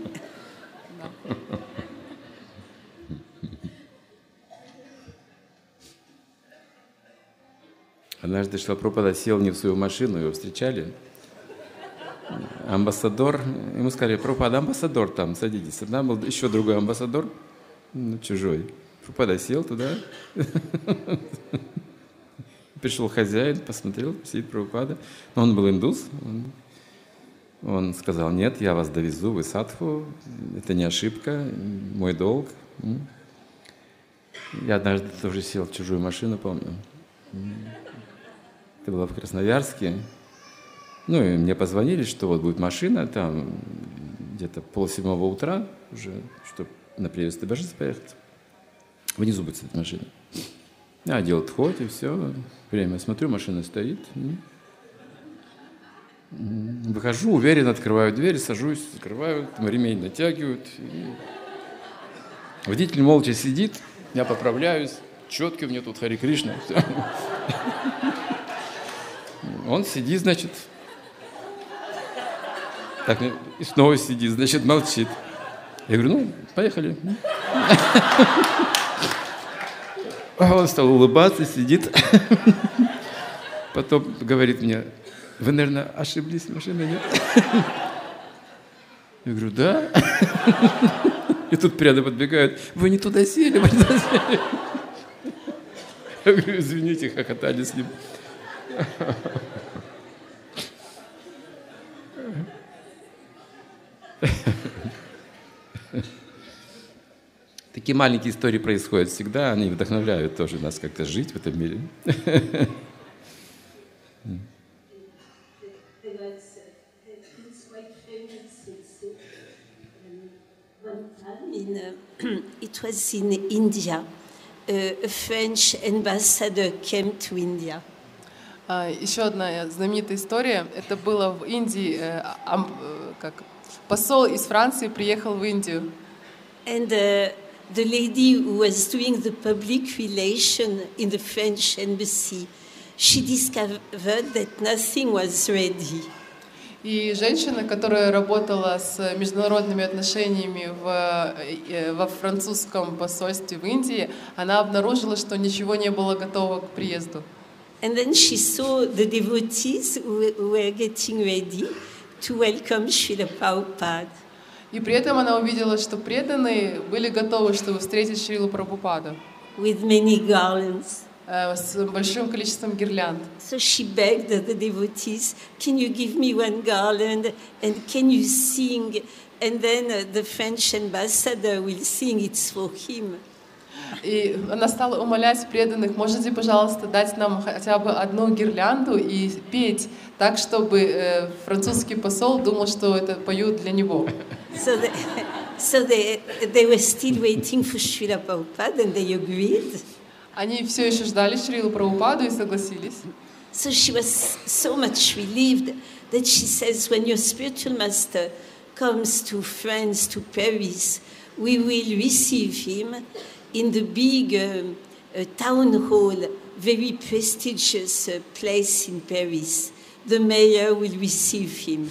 Однажды Шрила Прабхупада сел не в свою машину, его встречали. Амбассадор, ему сказали: Прабхупада, амбассадор там, садитесь. Там был еще другой амбассадор, ну, чужой. Прабхупада сел туда. Пришел хозяин, посмотрел, сидит Прабхупада. Но он был индус. Он, он сказал: нет, я вас довезу, вы садху, это не ошибка, мой долг. Я однажды тоже сел в чужую машину, помню. Это было в Красноярске. Ну, и мне позвонили, что вот будет машина, там где-то полседьмого утра уже, чтобы на приезд в Бежец поехать. Внизу будет стоять машина. Я одел тхот, и все. Время смотрю, машина стоит. Выхожу, уверенно открываю дверь, сажусь, закрываю, ремень натягивают. Водитель молча сидит, я поправляюсь, четкий у меня тут Хари Кришна. Он сидит, значит, так, и снова сидит, значит, молчит. Я говорю: ну, поехали. Он стал улыбаться, сидит. Потом говорит мне: вы, наверное, ошиблись, машина нет? Я говорю: да. И тут рядом подбегают: вы не туда сели, вы не туда сели. Я говорю: извините, хохотали с ним. Такие маленькие истории происходят всегда, они вдохновляют тоже нас как-то жить в этом мире. In, uh, it was in India. Uh, a French ambassador came to India. А, еще одна знаменитая история. Это было в Индии. Э, ам, э, как посол из Франции приехал в Индию. And uh, the lady who was doing the public relation in the French embassy, she discovered that nothing was ready. И женщина, которая работала с международными отношениями в, э, во французском посольстве в Индии, она обнаружила, что ничего не было готово к приезду. And then she saw the devotees who were getting ready to welcome Srila Prabhupada. И при этом она увидела, что преданные были готовы, чтобы встретить Шрилу Прабхупаду. With many garlands. с большим количеством гирлянд. So she begged the devotees, can you give me one garland and can you sing? And then uh, the French ambassador will sing, it's for him. И она стала умолять преданных, можете, пожалуйста, дать нам хотя бы одну гирлянду и петь так, чтобы э, французский посол думал, что это поют для него. So, they, so they, they were still waiting for Srila Prabhupada and they agreed. Они все еще ждали Шрилу Прабхупаду и согласились. So she was so much relieved that she says, when your spiritual master comes to France, to Paris, we will receive him in the big um, uh, town hall, very prestigious uh, place in Paris. The mayor will receive him.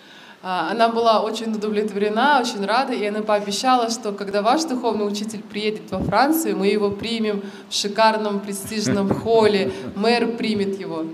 Она была очень удовлетворена, очень рада, и она пообещала, что когда ваш духовный учитель приедет во Францию, мы его примем в шикарном престижном холле, мэр примет его.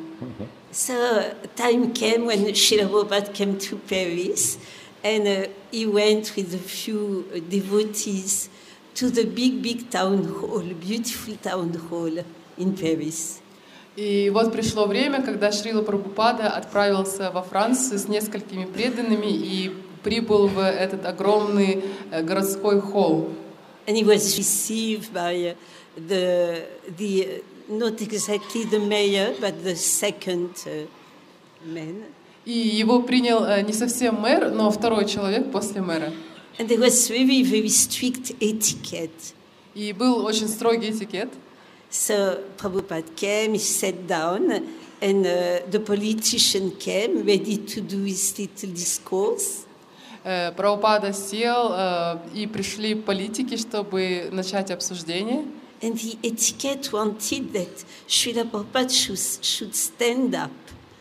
So time came when Srila Prabhupada came to Paris, and uh, he went with a few uh, devotees to the big, big town hall, beautiful town hall in Paris. И вот пришло время, когда Шрила Прабхупада отправился во Францию с несколькими преданными и прибыл в этот огромный городской холл. And he was received by the, the not exactly the mayor, but the second uh, man. И его принял не совсем мэр, но второй человек после мэра. And there was very, very strict etiquette. И был очень строгий этикет. So Prabhupada came, he sat down, and uh, the politician came, ready to do his little discourse. Прабхупада сел, и пришли политики, чтобы начать обсуждение. And the etiquette wanted that Srila Prabhupada should, should stand up.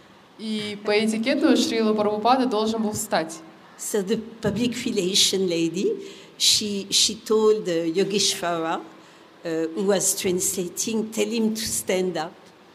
И по этикету Шрила Прабхупада должен был встать. So the public relation lady, she, she told uh, Yogeshwara, Uh, who was translating, tell him to stand up.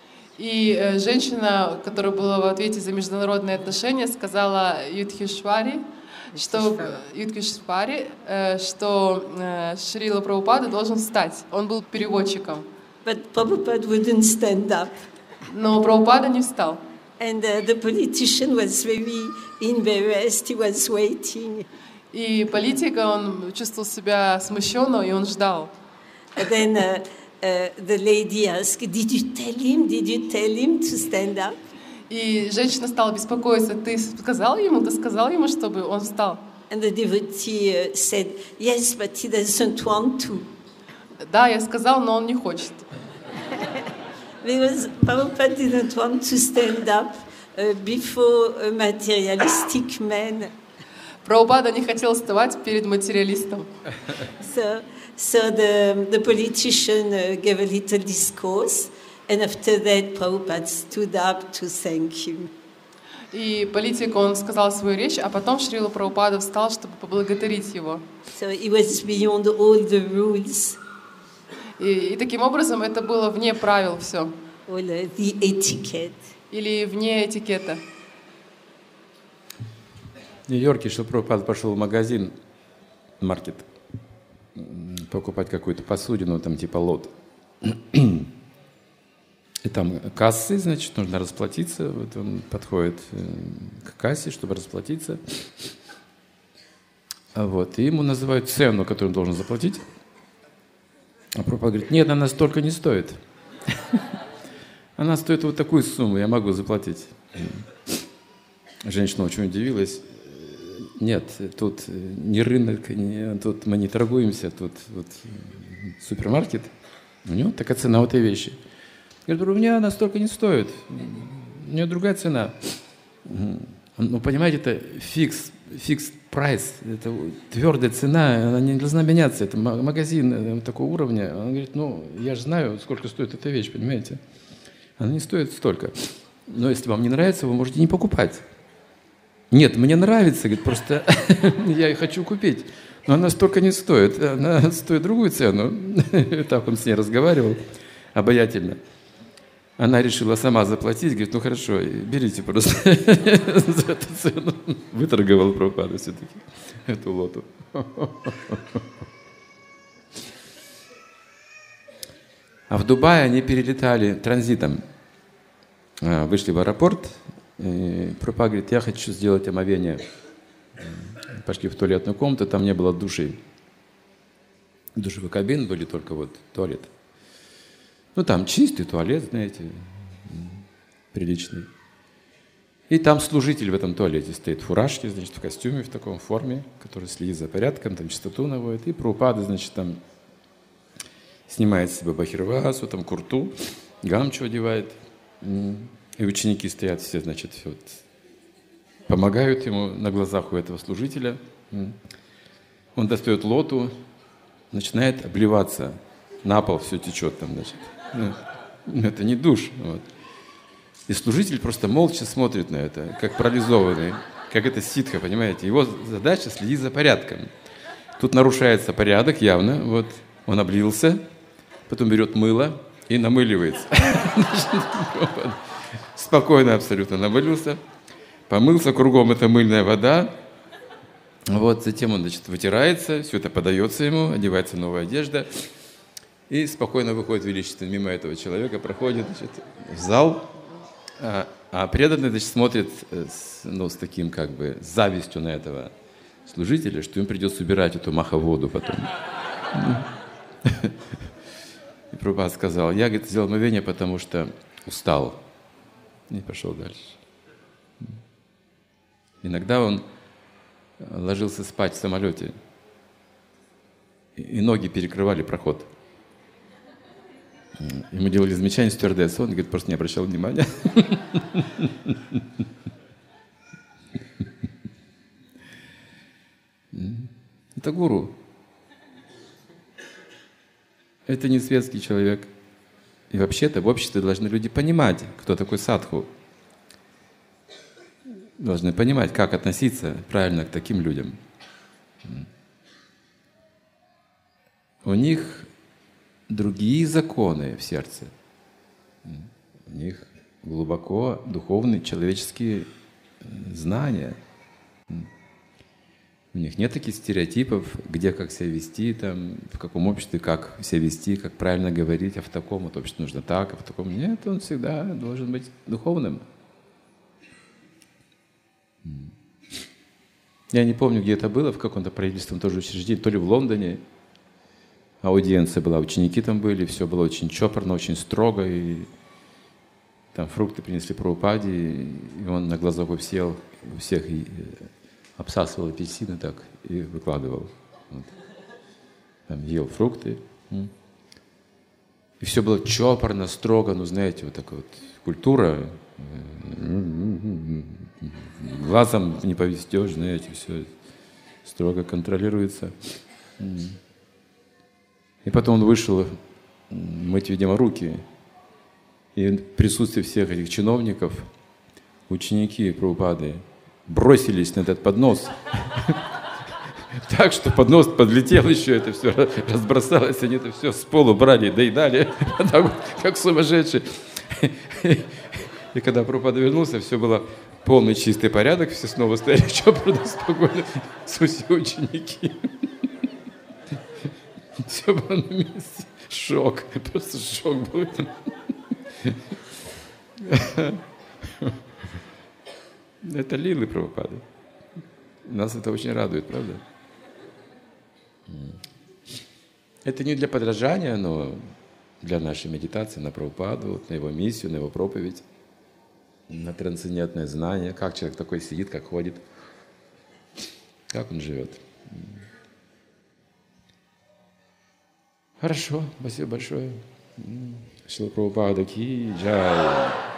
И э, женщина, которая была в ответе за международные отношения, сказала Юдхишвари, что Юдхишвари, э, что э, Шрила Прабхупада должен встать. Он был переводчиком. But Prabhupada wouldn't stand up. Но Прабхупада не встал. And uh, the politician was very embarrassed. He was waiting. И политик, он чувствовал себя смущенно, и он ждал. And then uh, uh, the lady asked, did you tell him, did you tell him to stand up? И женщина стала беспокоиться. Ты сказал ему, ты сказал ему, чтобы он встал? And the devotee uh, said, yes, but he doesn't want to. Да, я сказал, но он не хочет. Because Prabhupada didn't want to stand up uh, before a materialistic man. Прабхупада не хотел вставать перед материалистом. So, So the, the politician uh, gave a little discourse, and after that Prabhupada stood up to thank him. И политик, он сказал свою речь, а потом Шрила Прабхупада встал, чтобы поблагодарить его. So it was beyond all the rules. И, и таким образом это было вне правил все. All uh, the etiquette. Или вне этикета. В Нью-Йорке Шрила Прабхупада пошел в магазин, маркет, покупать какую-то посудину, там типа лот. И там кассы, значит, нужно расплатиться. Вот он подходит к кассе, чтобы расплатиться. Вот. И ему называют цену, которую он должен заплатить. А Прабхупада говорит, нет, она столько не стоит. Она стоит вот такую сумму, я могу заплатить. Женщина очень удивилась. Нет, тут не рынок, не, тут мы не торгуемся, тут вот супермаркет. У него такая цена у этой вещи. Говорит, у меня она столько не стоит, у нее другая цена. Ну, понимаете, это фикс, фикс прайс, это твердая цена, она не должна меняться. Это магазин такого уровня. Он говорит, ну, я же знаю, сколько стоит эта вещь, понимаете? Она не стоит столько. Но если вам не нравится, вы можете не покупать. Нет, мне нравится, говорит, просто я ее хочу купить, но она столько не стоит, она стоит другую цену. Так он с ней разговаривал, обаятельно. Она решила сама заплатить, говорит, ну хорошо, берите просто за эту цену. Выторговал Прабхупада все-таки эту лоту. А в Дубае они перелетали транзитом. Вышли в аэропорт, и Прабхупада говорит, я хочу сделать омовение. Пошли в туалетную комнату, там не было души. Душевой кабины были только вот туалет. Ну там чистый туалет, знаете, приличный. И там служитель в этом туалете стоит в фуражке, значит, в костюме, в таком форме, который следит за порядком, там чистоту наводит. И Прабхупада, значит, там снимает с себя бахирвасу, там курту, гамчу одевает. И ученики стоят все, значит, все вот, помогают ему на глазах у этого служителя. Он достает лоту, начинает обливаться. На пол все течет там, значит. Ну, это не душ. Вот. И служитель просто молча смотрит на это, как парализованный, как это ситха, понимаете. Его задача следить за порядком. Тут нарушается порядок явно. Вот он облился, потом берет мыло и намыливается. Спокойно абсолютно намылился, помылся, кругом это мыльная вода. Вот, затем он, значит, вытирается, все это подается ему, одевается новая одежда. И спокойно выходит величественно мимо этого человека, проходит, значит, в зал. А, а преданный, значит, смотрит с, ну, с таким, как бы, с завистью на этого служителя, что им придется убирать эту маховоду потом. И Прабхупада сказал, я, говорит, сделал омовение, потому что устал. И пошел дальше. Иногда он ложился спать в самолете, и ноги перекрывали проход. Ему делали замечание стюардессы, он, говорит, просто не обращал внимания. Это гуру. Это не светский человек. И вообще-то в обществе должны люди понимать, кто такой садху. Должны понимать, как относиться правильно к таким людям. У них другие законы в сердце. У них глубоко духовные человеческие знания. У них нет таких стереотипов, где как себя вести, там, в каком обществе как себя вести, как правильно говорить, а в таком вот обществе нужно так, а в таком нет, он всегда должен быть духовным. Я не помню, где это было, в каком-то правительственном тоже учреждении, то ли в Лондоне. Аудиенция была, ученики там были, все было очень чопорно, очень строго, и там фрукты принесли Прабхупаде, и он на глазах у всех, у всех обсасывал апельсины так и выкладывал. Вот. Там ел фрукты. И все было чопорно, строго, ну знаете, вот такая вот культура. Глазом не повестешь, знаете, все строго контролируется. И потом он вышел мыть, видимо, руки. И в присутствии всех этих чиновников ученики Прабхупады бросились на этот поднос. Так что поднос подлетел еще, это все разбросалось, они это все с полу брали, доедали, как сумасшедшие. И когда Прабхупада вернулся, все было полный чистый порядок, все снова стояли чопорно, спокойно, все ученики. Все было на месте. Шок, просто шок был. Это лилы Прабхупады. Нас это очень радует, правда? Это не для подражания, но для нашей медитации на Прабхупаду, на его миссию, на его проповедь, на трансцендентное знание, как человек такой сидит, как ходит, как он живет. Хорошо, спасибо большое. Шрила Прабхупада ки джай.